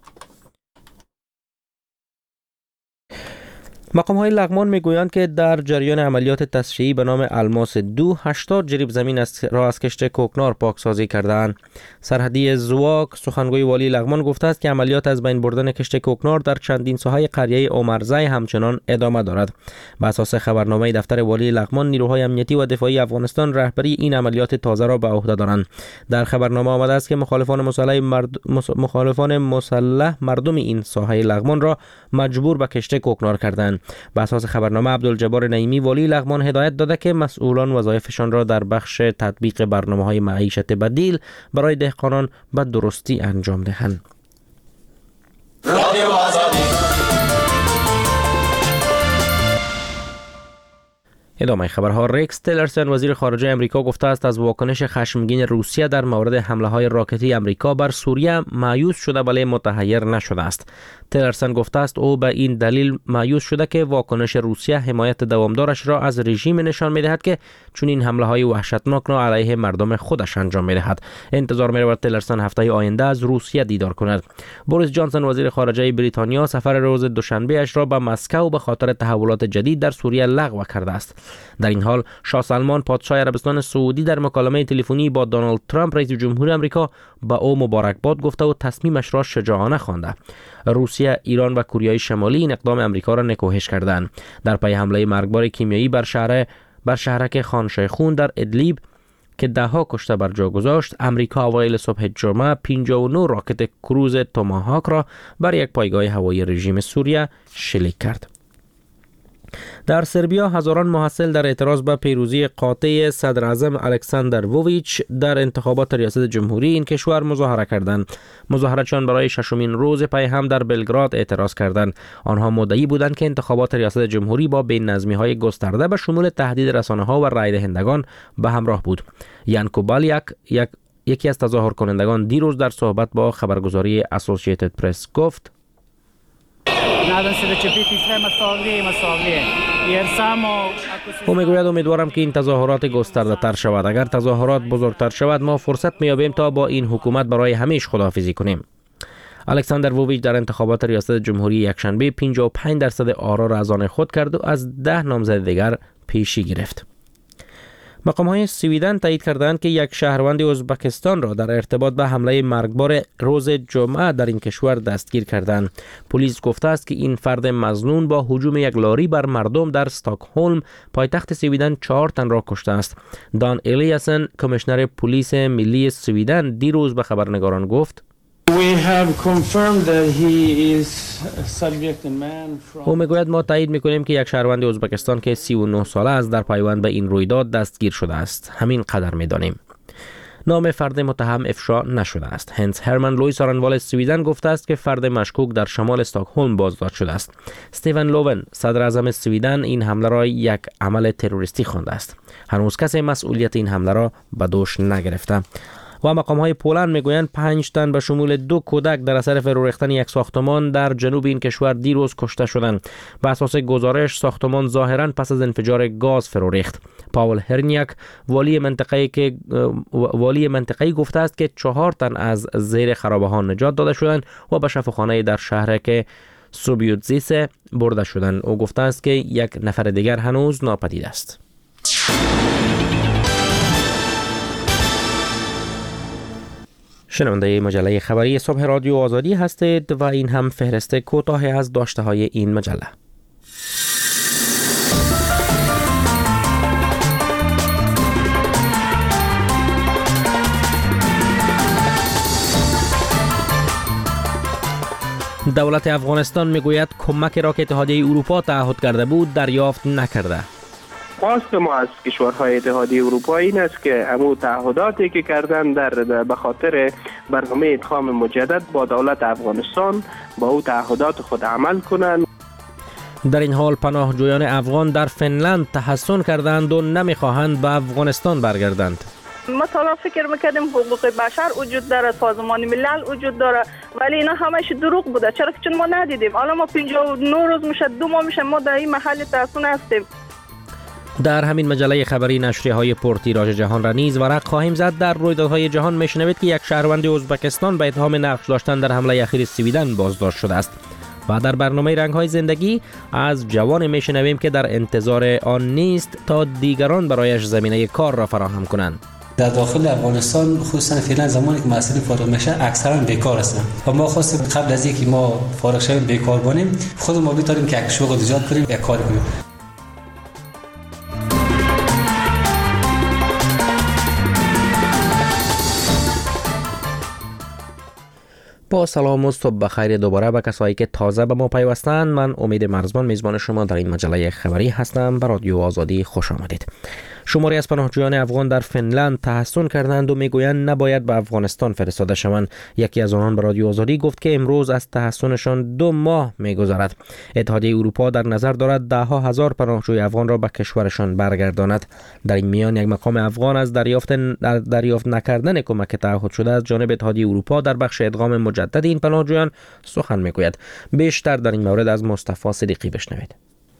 مقام های لغمان میگویند که در جریان عملیات تصفیه‌ای به نام الماس دو هشتاد جریب زمین را از کشت کوکنار پاکسازی کردند. سرحدی زواک سخنگوی والی لغمان گفته است که عملیات از بین بردن کشت کوکنار در چندین ساحه قریه عمرزی همچنان ادامه دارد. بر اساس خبرنامه دفتر والی لغمان نیروهای امنیتی و دفاعی افغانستان رهبری این عملیات تازه را به عهده دارند. در خبرنامه آمده است که مخالفان مسلح مرد... مخالفان مسلح مردم این ساحه لغمان را مجبور به کشت کوکنار کردند. بر اساس خبرنامه عبدالجبار نعیمی والی لغمان هدایت داده که مسئولان وظایفشان را در بخش تطبیق برنامه‌های معیشت بدیل برای دهقانان به درستی انجام دهند. ادامه خبرها. ریکس تیلرسن وزیر خارجه امریکا گفته است از واکنش خشمگین روسیه در مورد حمله‌های راکتی امریکا بر سوریه مایوس شده ولی متحیر نشده است. تیلرسن گفته است او به این دلیل مایوس شده که واکنش روسیه حمایت دوامدارش را از رژیم نشان می‌دهد که چون این حمله‌های وحشتناک را علیه مردم خودش انجام می‌دهد. انتظار می‌رود تیلرسن هفته آینده از روسیه دیدار کند. بوریس جانسون وزیر خارجه بریتانیا سفر روز دوشنبه اش را به مسکو به خاطر تحولات جدید در سوریه لغو کرده است. در این حال شاه سلمان پادشاه عربستان سعودی در مکالمه تلفنی با دونالد ترامپ رئیس جمهور آمریکا به او مبارکباد گفته و تصمیمش را شجاعانه خوانده. روسیه، ایران و کره شمالی این اقدام آمریکا را نکوهش کردند. در پی حمله مرگبار کیمیایی بر شهر بر شهرک خان شیخون در ادلیب که ده ها کشته بر جا گذاشت، امریکا اوایل صبح جمعه پنجاه و نه راکت کروز توماهاک را بر یک پایگاه هوایی رژیم سوریه شلیک کرد. در سربیا هزاران محصل در اعتراض به پیروزی قاطع صدر اعظم الکساندر وویچ در انتخابات ریاست جمهوری این کشور مظاهره کردند. مظاهره‌چیان برای ششمین روز پی هم در بلگراد اعتراض کردند. آنها مدعی بودند که انتخابات ریاست جمهوری با بی‌نظمی‌های گسترده به شمول تهدید رسانه‌ها و رای دهندگان به همراه بود. یان کوبالیاک یک یکی از تظاهر کنندگان دیروز در صحبت با خبرگزاری اسوسییتد پرس گفت: او میگوید امیدوارم که این تظاهرات گسترده تر شود. اگر تظاهرات بزرگتر شود ما فرصت میابیم تا با این حکومت برای همیشه خداحافظی کنیم. الکساندر وویچ در انتخابات ریاست جمهوری یکشنبه پنجاه و پنج درصد آرا را از آن خود کرد و از ده نامزد دیگر پیشی گرفت. مقام‌های سویدن تایید کردند که یک شهروند ازبکستان را در ارتباط به حمله مرگبار روز جمعه در این کشور دستگیر کردند. پلیس گفته است که این فرد مظنون با هجوم یک لاری بر مردم در استکهلم پایتخت سویدن چهار تن را کشته است. دان الیاسن، کمیشنر پلیس ملی سویدن، دیروز به خبرنگاران گفت: او میگوید ما تایید میکنیم که یک شهروند ازبکستان که سی و نه ساله است در پیوند به این رویداد دستگیر شده است. همین قدر میدانیم. نام فرد متهم افشا نشده است. هنس هرمن لویس آرنوال سویدن گفته است که فرد مشکوک در شمال استکهلم بازداشت شده است. استیون لوون، صدر اعظم سویدن، این حمله را یک عمل تروریستی خوانده است. هنوز کسی مسئولیت این حمله را به دوش نگرفته. و مقام‌های پولند میگویند پنج تن به شمول دو کودک در اثر فرو ریختن یک ساختمان در جنوب این کشور دیروز کشته شدند. بر اساس گزارش ساختمان ظاهراً پس از انفجار گاز فرو ریخت. پاول هرنیاک، والی منطقه‌ای که والی منطقه‌ای گفته است که چهار تن از زیر خرابه‌ها نجات داده شدند و به شفاخانه در شهر که سوبیوتزیس برده شدند. او گفته است که یک نفر دیگر هنوز ناپدید است. شنونده مجله خبری صبح رادیو آزادی هستید و این هم فهرست کوتاه از داشته های این مجله. دولت افغانستان میگوید کمک را که اتحادیه اروپا تعهد کرده بود دریافت نکرده. خواست ما از کشورهای اتحادیه اروپا این است که همون تعهداتی که کردن در به خاطر برنامه ادغام مجدد با دولت افغانستان با او تعهدات خود عمل کنند. در این حال پناهجویان افغان در فنلند تحصن کردند و نمیخواهند به افغانستان برگردند. ما تا فکر میکردیم حقوق بشر وجود داره، سازمان ملل وجود داره، ولی اینا همش دروغ بوده. چرا که چون ما ندیدیم. حالا ما پنجاه و نه روز میشه، دو ماه میشه ما در این محل تحصن هستیم. در همین مجله خبری نشریه‌های پرتیراژ جهان را نیز ورق خواهیم زد. در رویدادهای جهان میشنوید که یک شهروند ازبکستان به اتهام نقش داشتن در حمله اخیر سویدن بازداشت شده است. و در برنامه رنگ‌های زندگی از جوان میشنویم که در انتظار آن نیست تا دیگران برایش زمینه کار را فراهم کنند. در داخل افغانستان خصوصا فعلا زمانی که مسئله فارغ میشه اکثرا بیکار هستن و ما خواستیم قبل از اینکه ما فارغ شویم بیکار باشیم خود ما بیتاریم که یک شغل ایجاد کنیم، یک کار کنیم. با سلام و صبح بخیر دوباره به کسایی که تازه به ما پیوستند. من امید مرزبان میزبان شما در این مجله خبری هستم. به رادیو آزادی خوش آمدید. شماری از پناهجویان افغان در فنلند تحصن کردند و میگویند نباید به افغانستان فرستاده شوند. یکی از آنان به رادیو آزادی گفت که امروز از تحصنشان دو ماه میگذرد. اتحادیه اروپا در نظر دارد ده ها هزار پناهجوی افغان را به کشورشان برگرداند. در این میان یک مقام افغان از دریافت دریافت نکردن کمک تعهد شده از جانب اتحادیه اروپا در بخش ادغام مجدد این پناهجویان سخن میگوید. بیشتر در این مورد از مصطفی صدیقی بشنوید.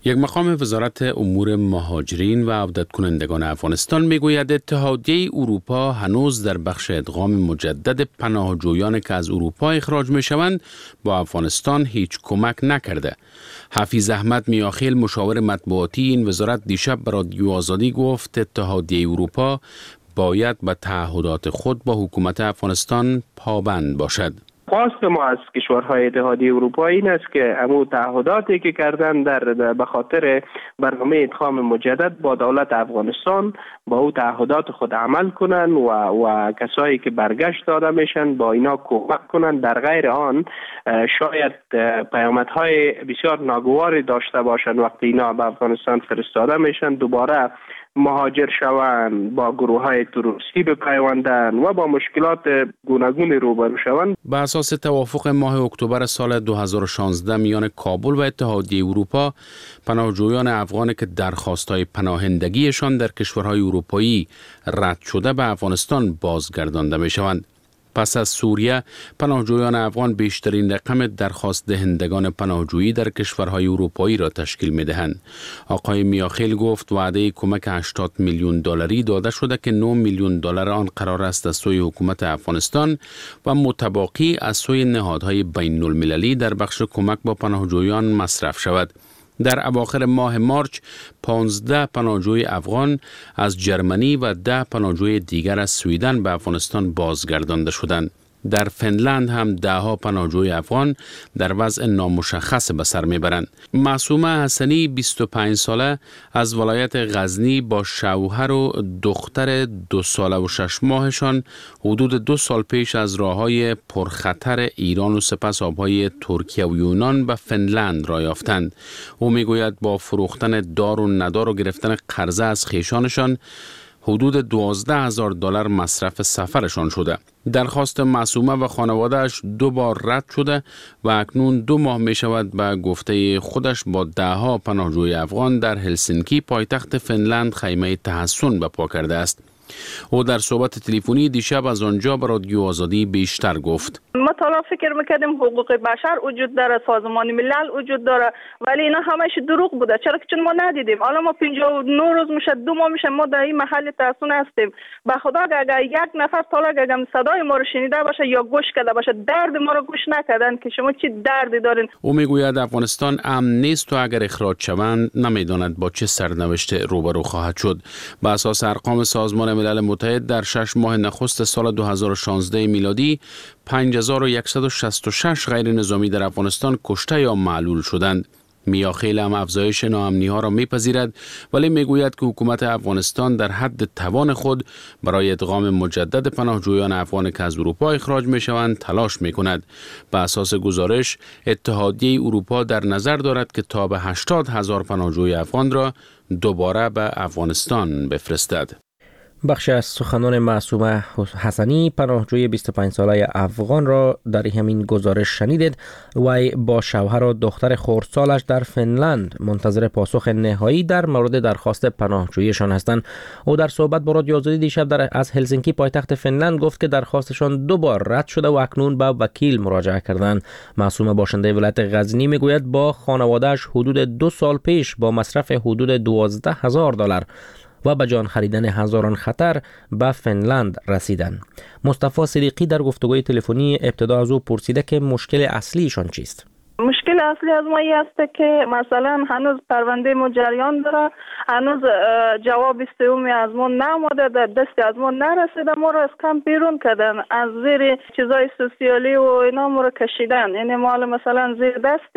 یک مقام وزارت امور مهاجرین و عودت کنندگان افغانستان میگوید اتحادیه اروپا هنوز در بخش ادغام مجدد پناهجویان که از اروپا اخراج میشوند با افغانستان هیچ کمک نکرده. حفیظ احمد میاخیل مشاور مطبوعاتی این وزارت دیشب به رادیو آزادی گفت اتحادیه اروپا باید به تعهدات خود با حکومت افغانستان پابند باشد. خواست ما از کشورهای اتحادیه اروپا این است که امو تعهداتی که کردن در به خاطر برنامه ادغام مجدد با دولت افغانستان با او تعهدات خود عمل کنن و و کسایی که برگشت داده میشن با اینا کمک کنن. در غیر آن شاید پیامدهای بسیار ناگواری داشته باشن وقتی اینا به افغانستان فرستاده میشن دوباره مهاجر شوند، با گروه های تروریستی بپیوندند و با مشکلات گوناگون روبرو شوند. به اساس توافق ماه اکتبر سال دو هزار و شانزده میان کابل و اتحادیه اروپا، پناهجویان افغان که درخواست‌های پناهندگیشان در کشورهای اروپایی رد شده به افغانستان بازگردانده می‌شوند. پس از سوریه، پناهجویان افغان بیشترین رقم درخواست دهندگان پناهجویی در کشورهای اروپایی را تشکیل می‌دهند. آقای میاخیل گفت وعده کمک هشتاد میلیون دلاری داده شده که نه میلیون دلار آن قرار است از سوی حکومت افغانستان و متباقی از سوی نهادهای بین المللی در بخش کمک با پناهجویان مصرف شود. در اواخر ماه مارچ پانزده پناهجوی افغان از جرمنی و ده پناهجوی دیگر از سویدن به افغانستان بازگردانده شدند. در فنلند هم ده ها پناهجوی افغان در وضع نامشخص به سر میبرند. معصومه حسنی بیست و پنج ساله از ولایت غزنی با شوهر و دختر دو ساله و شش ماهشان حدود دو سال پیش از راههای پرخطر ایران و سپس آبهای ترکیه و یونان به فنلند را یافتند. او میگوید با فروختن دار و ندار و گرفتن قرضه از خویشانشان حدود دوازده هزار دلار مصرف سفرشان شده. درخواست معصومه و خانوادهش دو بار رد شده و اکنون دو ماه می شود به گفته خودش با ده ها پناهجوی افغان در هلسینکی پایتخت فنلند خیمه تحصن بپا کرده است. او در صحبت تلفنی دیشب از آنجا به رادیو آزادی بیشتر گفت. ما تا فکر میکردیم حقوق بشر وجود داره، سازمان ملل وجود داره، ولی اینا همش دروغ بوده. چرا که چون ما ندیدیم. حالا ما پنجاه و نه روز میشه، دو ماه میشه ما در این محل تحصن هستیم. به خدا اگر یک نفر طالا اگر صدای ما رو شنیده باشه یا گوش کرده باشه، درد ما رو گوش نکردن که شما چی دردی دارین. او میگوید افغانستان امن نیست و اگر اخراج شوند نمیداند با چه سرنوشت روبرو خواهد شد. به اساس ارقام سازمان ملل متحد در شش ماه نخست سال دو هزار و شانزده میلادی پنج هزار و صد و شصت و شش غیر نظامی در افغانستان کشته یا معلول شدند. میاخیل هم افزایش ناامنی ها را میپذیرد، ولی میگوید که حکومت افغانستان در حد توان خود برای ادغام مجدد پناهجویان افغان که از اروپا اخراج میشوند تلاش میکند. به اساس گزارش اتحادیه اروپا در نظر دارد که تا به هشتاد هزار پناهجوی افغان را دوباره به افغانستان بفرستد. بخش از سخنان معصومه حسنی پناهجوی بیست و پنج ساله افغان را در همین گزارش شنیدید. وی با شوهر و دختر خردسالش در فنلند منتظر پاسخ نهایی در مورد درخواست پناهجوییشان هستند. او در صحبت با رادیو آزادی دیشب در از هلسینکی پایتخت فنلند گفت که درخواستشان دو بار رد شده و اکنون به وکیل مراجعه کردند. معصومه باشنده ولایت غزنی میگوید با خانواده‌اش حدود دو سال پیش با مصرف حدود دوازده هزار دلار و به جان خریدن هزاران خطر به فنلند رسیدند. مصطفی صدیقی در گفتگوی تلفنی ابتدا از او پرسیده که مشکل اصلیشان چیست؟ مشکل اصلی از ما این است که مثلا هنوز پرونده ما جریان داره، هنوز جواب سومی از ما ناماده، در دست از ما نرسیده، ما رو از کمپ بیرون کردن، از زیر چیزای سوسیالی و اینا ما رو کشیدن. یعنی ما مثلا زیر دست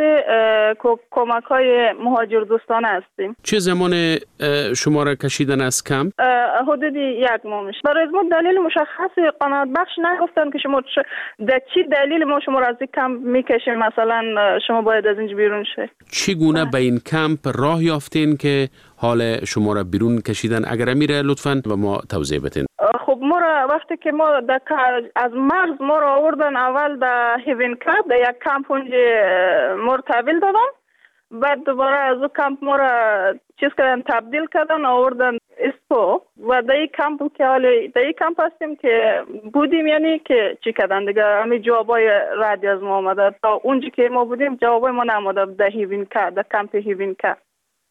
کمک های مهاجر دوستانه هستیم. چه زمان شما را کشیدن از کمپ؟ حدود یک ماه میشه. برای ما دلیل مشخصی قناعت بخش نگفتن که شما در چی دلیل ما شما را از این کمپ میکشیم، مثلا شما باید از اینجا بیرون شه. چگونه به این کمپ راه یافتین که حال شما را بیرون کشیدن؟ اگر میره لطفاً به ما توضیح بدین. خب ما را وقتی که ما از مرز ما را آوردن اول در هیوینکا در یک کمپ اونجا ما را تحویل دادن، بعد دوباره از اون کمپ ما را چیز کردن تبدیل کردن آوردن اسپو و در این کمپ که حالی در این کمپ هستیم که بودیم، یعنی که چی کردن دیگه همین جوابای رادی از ما آمده. تا اونجا که ما بودیم جوابای ما نماده در هیوینکا، در کمپ هیوینکا.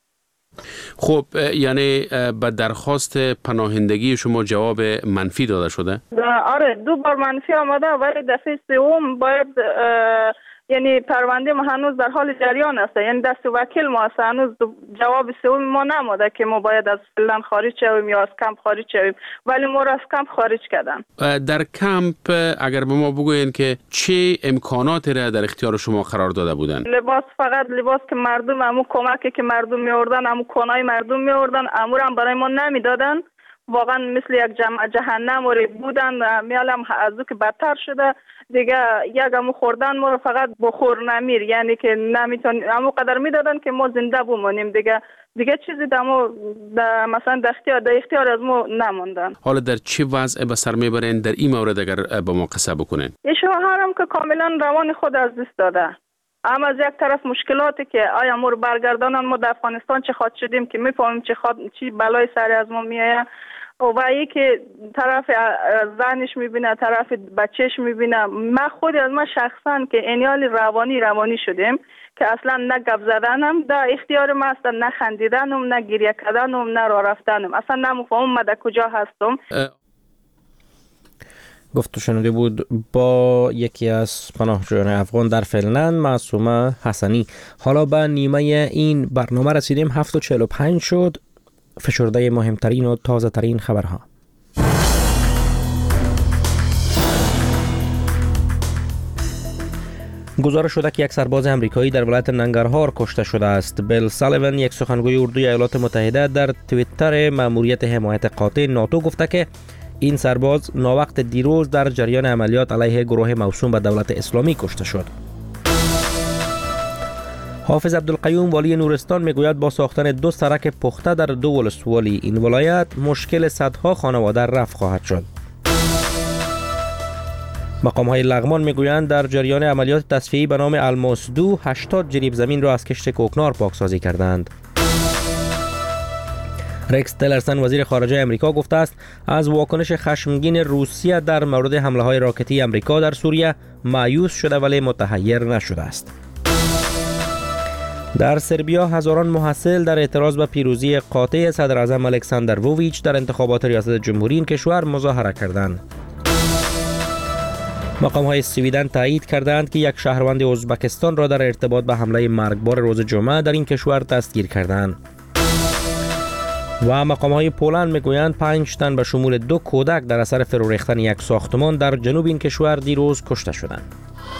خب یعنی به درخواست پناهندگی شما جواب منفی داده شده؟ آره دو بار منفی آمده ولی دفعه سوم باید یعنی پرونده ما هنوز در حال جریان است، یعنی دست وکیل ما است، هنوز جواب سوم ما نموده که ما باید از فنلند خارج شویم یا از کمپ خارج شویم، ولی ما را از کمپ خارج کردن. در کمپ اگر به ما بگوین که چه امکاناتی را در اختیار شما قرار داده بودن؟ لباس، فقط لباس که مردم همو کمکی که مردم میوردن، همو کونای مردم میوردن، امور هم برای ما نمیدادن. واقعا مثل یک جمع جهنم وری بودن، میالم از او که بدتر شده دیگه. یک همو خوردن ما رو فقط بخور نمیر، یعنی که نمیتون همو قدر میدادن که ما زنده بمونیم دیگه. دیگه چیزی دمو مثلا در اختیار در اختیار از ما نموندن. حالا در چه وضع به سر میبرین در این مورد اگر با ما قصه بکنین؟ یه شوهرم که کاملا روان خود از دست داده. اما از یک طرف مشکلاتی که آیا ما رو برگردانن، ما در افغانستان چه خاط شدیم که میفهمیم چه خاط چی بلای سر از ما میایه، و ای که طرف زنش میبینه، طرف بچهش میبینه. من خود از من شخصا که انیال روانی روانی شدیم که اصلا نه گپ زدنم در اختیار من است، نه خندیدنم، نه گریه کردنم، نه راه رفتنم. اصلا نمیفهمم من در کجا هستم. گفت شنوده بود با یکی از پناهجویان افغان در فنلند، معصومه حسنی. حالا به نیمه این برنامه رسیدیم. هفت و چهل و پنج شد. فشرده مهمترین و تازه ترین خبرها. گزارش شده که یک سرباز امریکایی در ولایت ننگرهار کشته شده است. بیل سالیون، یک سخنگوی اردوی ایالات متحده، در توییتر مأموریت حمایت قاطع ناتو گفته که این سرباز ناوقت دیروز در جریان عملیات علیه گروه موسوم به دولت اسلامی کشته شد. حافظ عبدالقیوم والی نورستان میگوید با ساختن دو سرک پخته در دو ولسوالی این ولایت مشکل صدها خانواده رفع خواهد شد. مقام‌های لغمان میگویند در جریان عملیات تصفیه‌ای به نام الماس دو هشتاد جریب زمین را از کشت کوکنار پاکسازی کردند. رکس تلرسن وزیر خارجه امریکا گفته است از واکنش خشمگین روسیه در مورد حمله‌های راکتی امریکا در سوریه مایوس شده ولی متحیر نشده است. در سربیا هزاران محصل در اعتراض به پیروزی قاطع صدر اعظم الکساندر وویچ در انتخابات ریاست جمهوری این کشور مظاهره کردند. مقام‌های سویدن تایید کردند که یک شهروند ازبکستان را در ارتباط به حمله مرگبار روز جمعه در این کشور دستگیر کردند. و مقام‌های پولند میگویند پنج تن به شمول دو کودک در اثر فرو ریختن یک ساختمان در جنوب این کشور دیروز کشته شدند.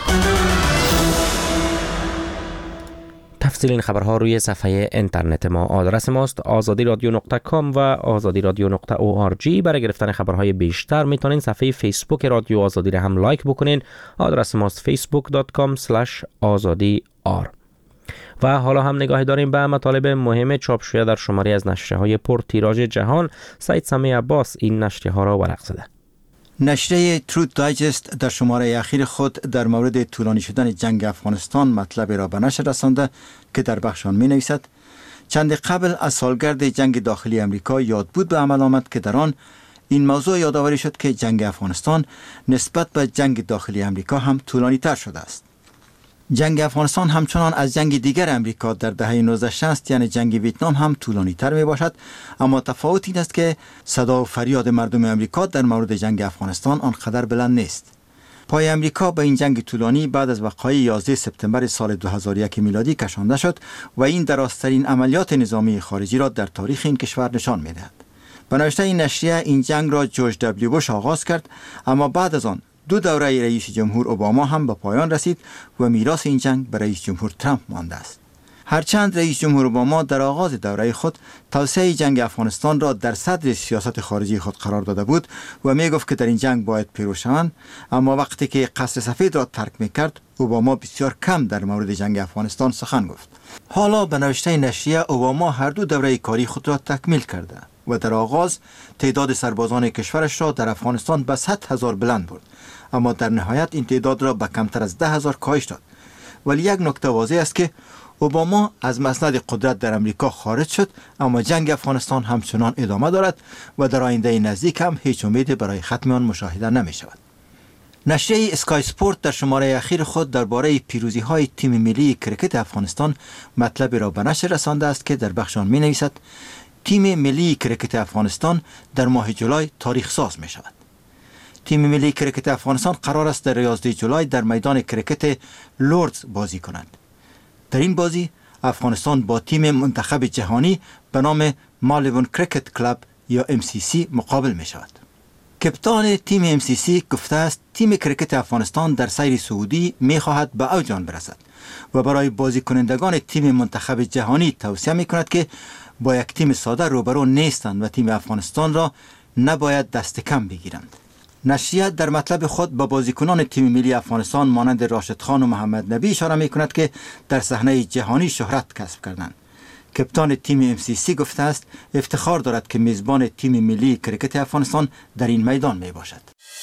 تفصیل این خبرها روی صفحه اینترنت ما. آدرس ماست آزادی رادیو نقطه کام و آزادی رادیو نقطه او آر جی. برای گرفتن خبرهای بیشتر میتونین صفحه فیسبوک رادیو آزادی را هم لایک بکنین. آدرس ماست فیسبوک دات کام اسلش آزادی آر. و حالا هم نگاهی داریم به مطالب مهم چاپ شده در شماری از نشریه‌های پر تیراژ جهان. سید سمی عباس این نشریه‌ها را ورق زده. نشریه تروت دایجست در شماره اخیر خود در مورد طولانی شدن جنگ افغانستان مطلب را به نشر رسانده که در بخش آن می نویسد چند قبل از سالگرد جنگ داخلی امریکا یاد بود به عمل آمد که در آن این موضوع یادآوری شد که جنگ افغانستان نسبت به جنگ داخلی امریکا هم طولانی تر شده است. جنگ افغانستان همچنان از جنگ دیگر امریکا در دهه نوزده شصت یعنی جنگ ویتنام هم طولانی تر می باشد، اما تفاوت این است که صدا و فریاد مردم امریکا در مورد جنگ افغانستان آنقدر بلند نیست. پای امریکا به این جنگ طولانی بعد از وقایع یازده سپتامبر سال دو هزار و یک میلادی کشانده شد و این درازترین عملیات نظامی خارجی را در تاریخ این کشور نشان می دهد. به نوشته این نشریه این جنگ را جورج دبلیو بوش آغاز کرد، اما بعد از آن دو دوره رئیس جمهور اوباما هم به پایان رسید و میراث این جنگ به رئیس جمهور ترامپ مانده است. هرچند رئیس جمهور اوباما در آغاز دوره خود توسعه جنگ افغانستان را در صدر سیاست خارجی خود قرار داده بود و می گفت که در این جنگ باید پیرو شوند، اما وقتی که قصر سفید را ترک می کرد اوباما بسیار کم در مورد جنگ افغانستان سخن گفت. حالا به نوشته نشریه اوباما هر دو دوره کاری خود را تکمیل کرده و در آغاز تعداد سربازان کشورش را در افغانستان به صد هزار بلند برد، اما در نهایت این تعداد را به کمتر از ده هزار کاهش داد. ولی یک نکته واضح است که اوباما از مسند قدرت در امریکا خارج شد، اما جنگ افغانستان همچنان ادامه دارد و در آینده نزدیک هم هیچ امیدی برای ختم آن مشاهده نمی شود. نشریه اسکای سپورت در شماره اخیر خود درباره پیروزی های تیم ملی کرکت افغانستان مطلب را به نشر رسانده است که در بخش آن می نویسد تیم ملی کرکت افغانستان در ماه جولای تاریخ ساز می شود. تیم ملی کرکت افغانستان قرار است در یازده جولای در میدان کرکت لوردز بازی کنند. در این بازی افغانستان با تیم منتخب جهانی به نام مالبون کرکت کلاب یا ام سی سی مقابل می شود. کپتان تیم ام سی سی گفته است تیم کرکت افغانستان در سیر سعودی می خواهد به اوج آن برسد و برای بازی کنندگان تیم منتخب جهانی توصیه می کند که با یک تیم ساده روبرو نیستند و تیم افغانستان را نباید دست کم بگیرند. نشریه در مطلب خود با بازیکنان تیم ملی افغانستان مانند راشد خان و محمد نبی اشاره می کند که در صحنه جهانی شهرت کسب کردند. کپتان تیم ام سی سی گفته است افتخار دارد که میزبان تیم ملی کرکت افغانستان در این میدان می باشد.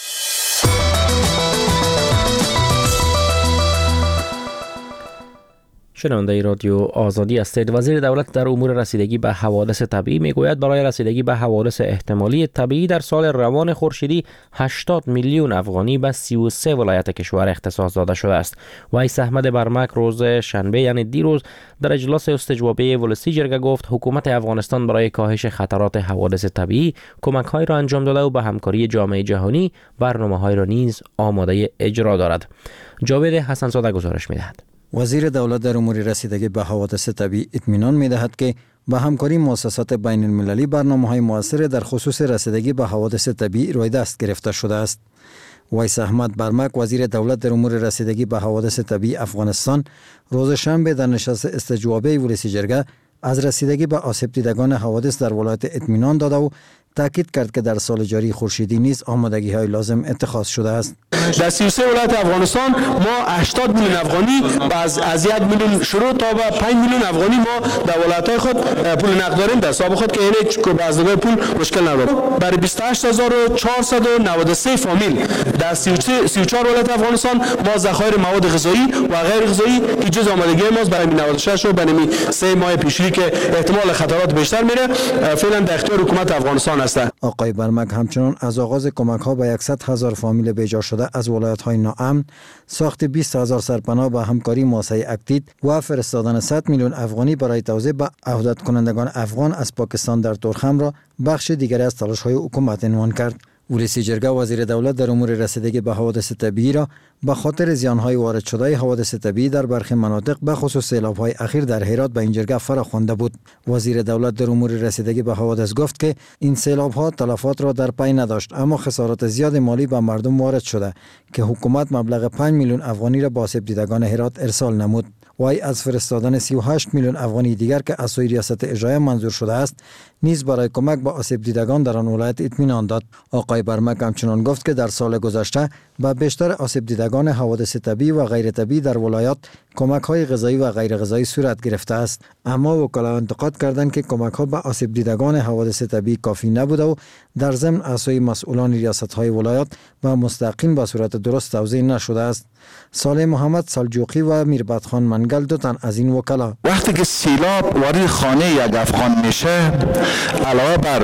شنونده رادیو آزادی هستید. وزیر دولت در امور رسیدگی به حوادث طبیعی میگوید برای رسیدگی به حوادث احتمالی طبیعی در سال روان خورشیدی هشتاد میلیون افغانی به سی و سه ولایت کشور اختصاص داده شده است. ویس احمد برمک روز شنبه یعنی دیروز در اجلاس استجوابی ولسی جرگه گفت حکومت افغانستان برای کاهش خطرات حوادث طبیعی کمک‌های را انجام داده و به همکاری جامعه جهانی برنامه‌های را نیز آماده اجرا دارد. جاوید حسن‌زاده گزارش می‌دهد. وزیر دولت در امور رسیدگی به حوادث طبیعی اطمینان می‌دهد که با همکاری مؤسسات بین المللی برنامه‌های موثر در خصوص رسیدگی به حوادث طبیعی روی دست گرفته شده است. ویس احمد برمک وزیر دولت در امور رسیدگی به حوادث طبیعی افغانستان روز شنبه در نشست استجوابی ولسی جرگه از رسیدگی به آسیب دیدگان حوادث در ولایت اطمینان داده و تاکید کرد که در سال جاری خورشیدی نیز آمادگی‌های لازم اتخاذ شده است. در سی و سه ولایت افغانستان ما هشتاد میلیون افغانی باز از یک میلیون شروع تا به پنج میلیون افغانی ما در ولایت‌های خود پول نقد داریم در حساب خود که هیچ بازدگی پول مشکل نداره. برای بیست و هشت هزار و چهارصد و نود و سه فامیل در سی و چهار ولایت افغانستان ما ذخایر مواد غذایی و غیر غذایی که جز آمادگی ماست برای نود و شش و برای سه ماه پیشی که احتمال خطرات بیشتر میره فعلا در اختیار حکومت افغانستان است. آقای برمک همچنان از آغاز کمک ها به صد هزار فامیل بیجا شده از ولایت های ناامن، ساخت بیست هزار سرپناه با همکاری مؤسسه اکتید و فرستادن صد میلیون افغانی برای توزیع به عهدت کنندگان افغان از پاکستان در تورخم را بخش دیگری از تلاش های حکومت عنوان کرد. ولسی جرگه وزیر دولت در امور رسیدگی به حوادث طبیعی را به خاطر زیانهای وارد شده حوادث طبیعی در برخی مناطق به خصوص سیلاب‌های اخیر در هرات به این جرگه فراخوانده بود. وزیر دولت در امور رسیدگی به حوادث گفت که این سیلاب‌ها تلفات را در پی نداشت اما خسارات زیاد مالی به مردم وارد شده که حکومت مبلغ پنج میلیون افغانی را به آسیب دیدگان هرات ارسال نمود. وای از فرستادن سی و هشت میلیون افغانی دیگر که از سوی ریاست اجرایی منظور شده است نیز برای کمک به آسیب دیدگان در آن ولایت اطمینان داد. آقای برمک همچنان گفت که در سال گذشته به بیشتر آسیب دیدگان حوادث طبیعی و غیر طبیعی در ولایات کمک‌های غذایی و غیر غذایی صورت گرفته است، اما وکلا انتقاد کردند که کمک‌ها به آسیب دیدگان حوادث طبیعی کافی نبوده و در ضمن از سوی مسئولان ریاست‌های ولایات و مستقیم به صورت درست توزیع نشده است. صالح محمد سلجوقی و میربت خان منگل دو تن از این وکلا وقتی که سیلاب وارد خانه یک افغان میشه علاوه بر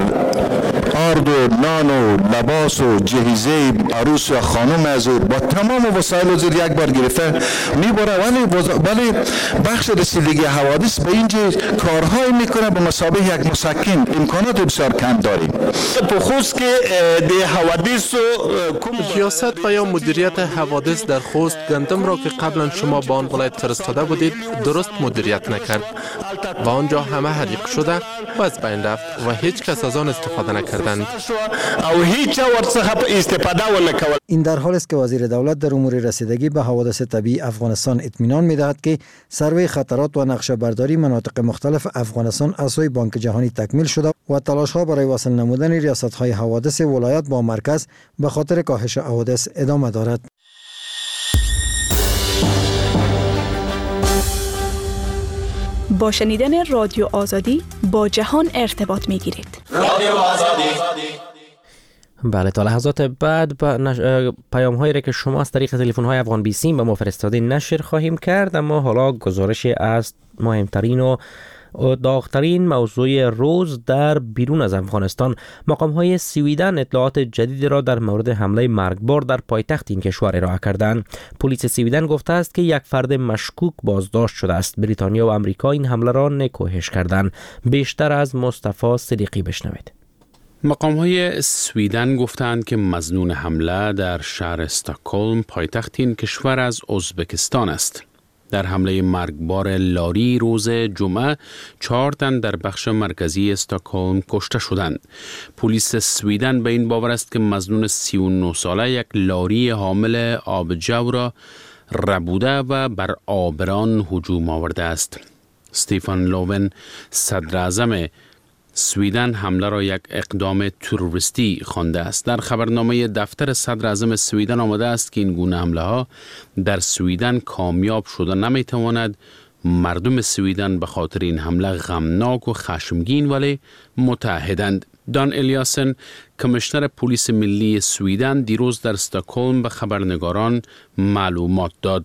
آرد و نان و لباس و جهیزه عروس و خانم از با تمام وسایل زیر یک بار گرفته میبره، ولی ولی بخش رسیدگی حوادث به اینجا کارهای میکنه به مثابه یک مسکن امکانات بسیار کم داریم. بخصوص که ده حوادث سیاست و یا مدیریت حوادث در خوست گندم را که قبلا شما به آن ولایت فرستاده بودید درست مدیریت نکرد و آنجا همه حریق شده و از بین رفت و هیچ کس از آن استفاده نکردند او هیچ ورڅخه استفاده ونکول. این در حالی است که وزیر دولت در امور رسیدگی به حوادث طبیعی افغانستان اطمینان می‌دهد که سروی خطرات و نقشه برداری مناطق مختلف افغانستان از سوی بانک جهانی تکمیل شده و تلاش‌ها برای وصل نمودن ریاست‌های حوادث ولایات با مرکز به خاطر کاهش حوادث ادامه دارد. با شنیدن رادیو آزادی با جهان ارتباط می‌گیرید. رادیو آزادی. بله، تا لحظات بعد نش... پیام هایی را که شما از طریق تلفن های افغان بیسیم به ما فرستادین نشر خواهیم کرد، اما حالا گزارش از مهمترین و داغترین موضوع روز در بیرون از افغانستان، مقام‌های سویدن اطلاعات جدیدی را در مورد حمله مرگبار در پایتخت این کشور ارائه کردند. پلیس سویدن گفته است که یک فرد مشکوک بازداشت شده است. بریتانیا و آمریکا این حمله را نکوهش کردند. بیشتر از مصطفی صدیقی بشنوید. مقام‌های سویدن گفتند که مظنون حمله در شهر استکهلم پایتخت این کشور از ازبکستان است. در حمله مرگبار لاری روز جمعه چهار تن در بخش مرکزی استکهلم کشته شدند. پلیس سویدن به این باور است که مظنون سی و نه ساله یک لاری حامل آبجو را ربوده و بر آبران هجوم آورده است. استیفان لوون، صدر اعظم سویدن، حمله را یک اقدام تروریستی خوانده است. در خبرنامه دفتر صدر اعظم سویدن آمده است که این گونه حمله ها در سویدن کامیاب شده نمیتواند. مردم سویدن به خاطر این حمله غمناک و خشمگین ولی متحدند. دان الیاسن، کمیشنر پلیس ملی سویدن، دیروز در استکهلم به خبرنگاران معلومات داد.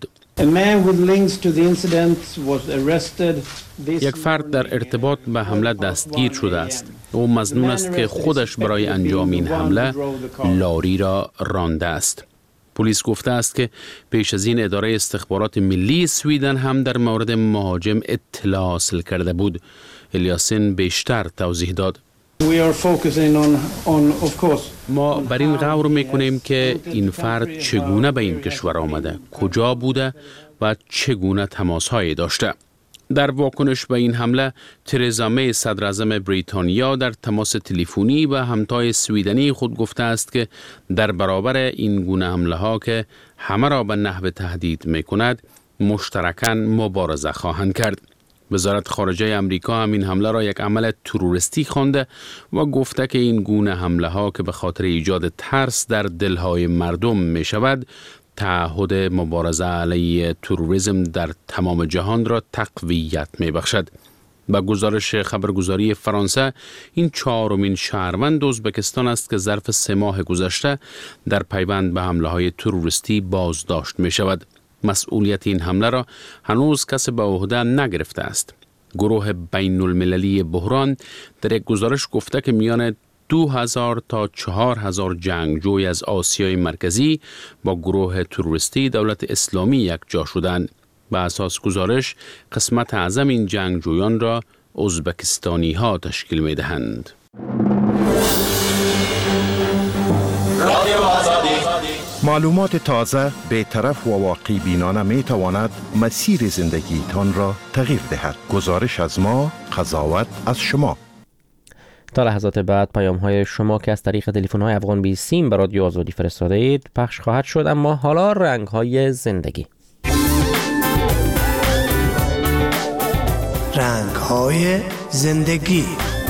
یک فرد در ارتباط به حمله دستگیر شده است. او مظنون است که خودش برای انجام این حمله لاری را رانده است. پلیس گفته است که پیش از این اداره استخبارات ملی سویدن هم در مورد مهاجم اطلاع حاصل کرده بود. الیاسن بیشتر توضیح داد. ما بر این غور میکنیم که این فرد چگونه به این کشور آمده، کجا بوده و چگونه تماس‌هایی داشته. در واکنش به این حمله، ترزا می، صدر اعظم بریتانیا، در تماس تلفنی و همتای سویدنی خود گفته است که در برابر این گونه حمله ها که همه را به نحو تهدید میکند، مشترکاً مبارزه خواهند کرد. وزارت خارجه امریکا هم این حمله را یک عمل تروریستی خوانده و گفته که این گونه حمله ها که به خاطر ایجاد ترس در دلهای مردم می شود، تعهد مبارزه علیه تروریسم در تمام جهان را تقویت می بخشد. با گزارش خبرگزاری فرانسه، این چهارمین شهروند ازبکستان است که ظرف سه ماه گذشته در پیوند به حمله های تروریستی بازداشت می شود. مسئولیت این حمله را هنوز کسی به عهده نگرفته است. گروه بین المللی بحران در یک گزارش گفته که میان دو هزار تا چهار هزار جنگجوی از آسیای مرکزی با گروه تروریستی دولت اسلامی یک جا شدند. به اساس گزارش، قسمت اعظم این جنگجویان را ازبکستانی ها تشکیل می دهند. معلومات تازه، بی‌طرف و واقعی بینانه می تواند مسیر زندگی تان را تغییر دهد. گزارش از ما، قضاوت از شما. تا لحظات بعد پیام های شما که از طریق تلفن های افغان بیست سیم به رادیو آزادی فرستاده اید پخش خواهد شد. اما حالا رنگ های زندگی. رنگ های زندگی.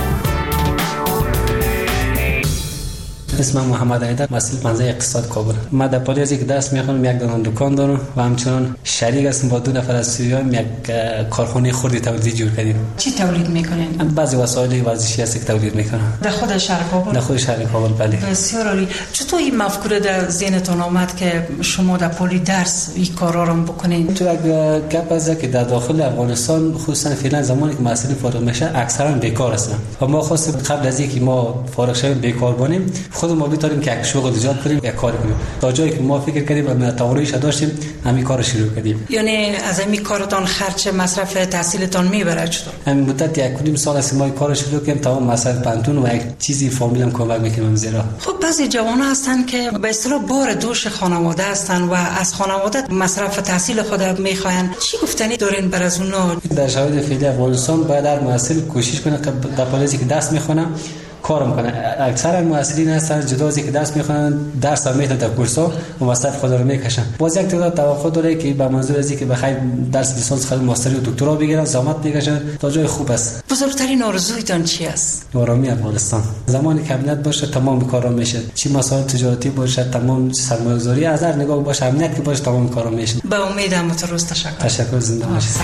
اسمم محمد ایدر، مسئول پنزه اقتصاد کابل. ما در پالی از یک دست میخونم، یک دانه دکان دارم و همچنان شریک هستم با دو نفر از سوریان، یک کارخانه خردی تولیدی جور کردیم. چی تولید میکنین؟ بعضی وسایل ورزشی هست که تولید میکنم. در خود شهر کابل؟ در خود شهر کابل، بله. بسیار عالی. چطور این مفکوره در ذهنتون آمد که شما در پالی درس این کارا رو بکنین؟ تو یک گپ است که در داخل افغانستان خصوصا فعلا زمانی که محصول فارغ میشه اکثرا بیکار هستن. و ما خواستیم قبل از اینکه ما فارغ شویم بیکار باشیم، خود ما بیتاریم که یک شغل ایجاد کنیم، یک کار کنیم. تا جایی که ما فکر کردیم و تواناییش داشتیم، همین کارو شروع کردیم. یعنی از همین کارتون خرج مصرف تحصیلتون میبره چطور؟ همین مدت یک کدیم سال است ما کارو شروع کردیم، تمام مصرف پنتون و یک چیزی فامیلم کمک میکنم زیرا. خب بعضی جوان‌ها هستن که به اصطلاح بار دوش خانواده هستن و از خانواده مصرف تحصیل خود میخواین. چی گفتنی دارین بر از اونها؟ در شرایط فعلی افغانستان باید هر محصول کوشش کنه که در پالیسی که دست میخونه کار میکنه. اکثر محصلین هستن جدا از اینکه درس میخونن، درس هم میخونن در کورس‌ها و مصرف خود رو میکشن. باز یک تعداد توقع داره که به منظور از اینکه بخوای درس لیسانس خود ماستری و دکترا بگیرن، زحمت میکشن تا جای خوب است. بزرگترین آرزویتون چی است؟ آرامی افغانستان. زمانی که امنیت باشه تمام کارا میشه. چی مسائل تجارتی باشه، تمام سرمایه‌گذاری از هر نگاه باشه، امنیت که باشه تمام کارا میشه. به امید هم تروست. تشکر. تشکر، زنده باشید.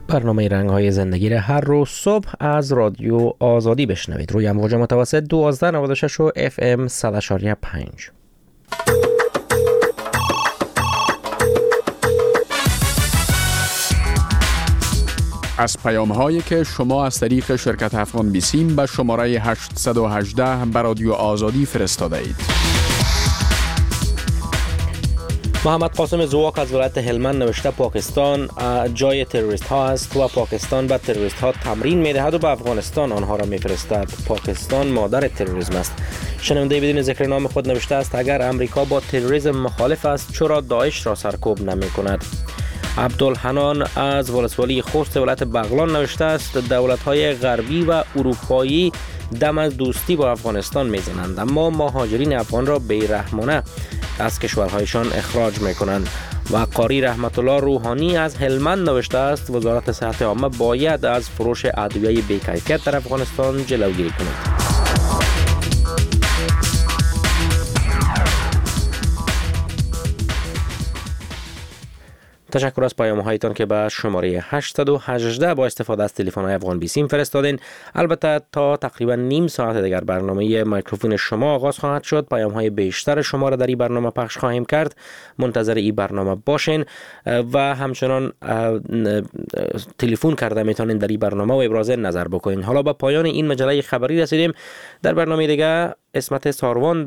برنامه رنگ‌های زندگی را هر روز صبح از رادیو آزادی بشنوید روی امواج متوسط دوازده نود و شش و اف ام صد و پنج. از پیام هایی که شما از طریق شرکت افغان بیسیم به شماره هشت یک هشت به رادیو آزادی فرستاده اید. محمد قاسم زواک از ولایت هلمند نوشته پاکستان جای تروریست ها است و پاکستان به تروریست ها تمرین میدهد و به افغانستان آنها را میفرستد. پاکستان مادر تروریسم است. شنونده بدون ذکر نام خود نوشته است اگر امریکا با تروریسم مخالف است چرا داعش را سرکوب نمی کند؟ عبدالحنان از ولسوالی خوست ولایت بغلان نوشته است دولت‌های غربی و اروپایی دم از دوستی با افغانستان میزنند اما مهاجرین افغان را بی‌رحمانه از کشورهایشان اخراج میکنند. و قاری رحمت الله روحانی از هلمند نوشته است وزارت صحت عامه باید از فروش ادویه بی‌کیفیت در افغانستان جلوگیری کند. تشکر از پیام هایتان که به شماره هشت یک هشت با استفاده از تلفن های افغان بیسیم فرستادین. البته تا تقریبا نیم ساعت دیگر برنامه میکروفون شما آغاز خواهد شد. پیام های بیشتر شما را در این برنامه پخش خواهیم کرد. منتظر این برنامه باشین و همچنان تلفن کرده میتونین در این برنامه و ابراز نظر بکنین. حالا به پایان این مجله خبری رسیدیم. در برنامه دیگه اسمت ساروان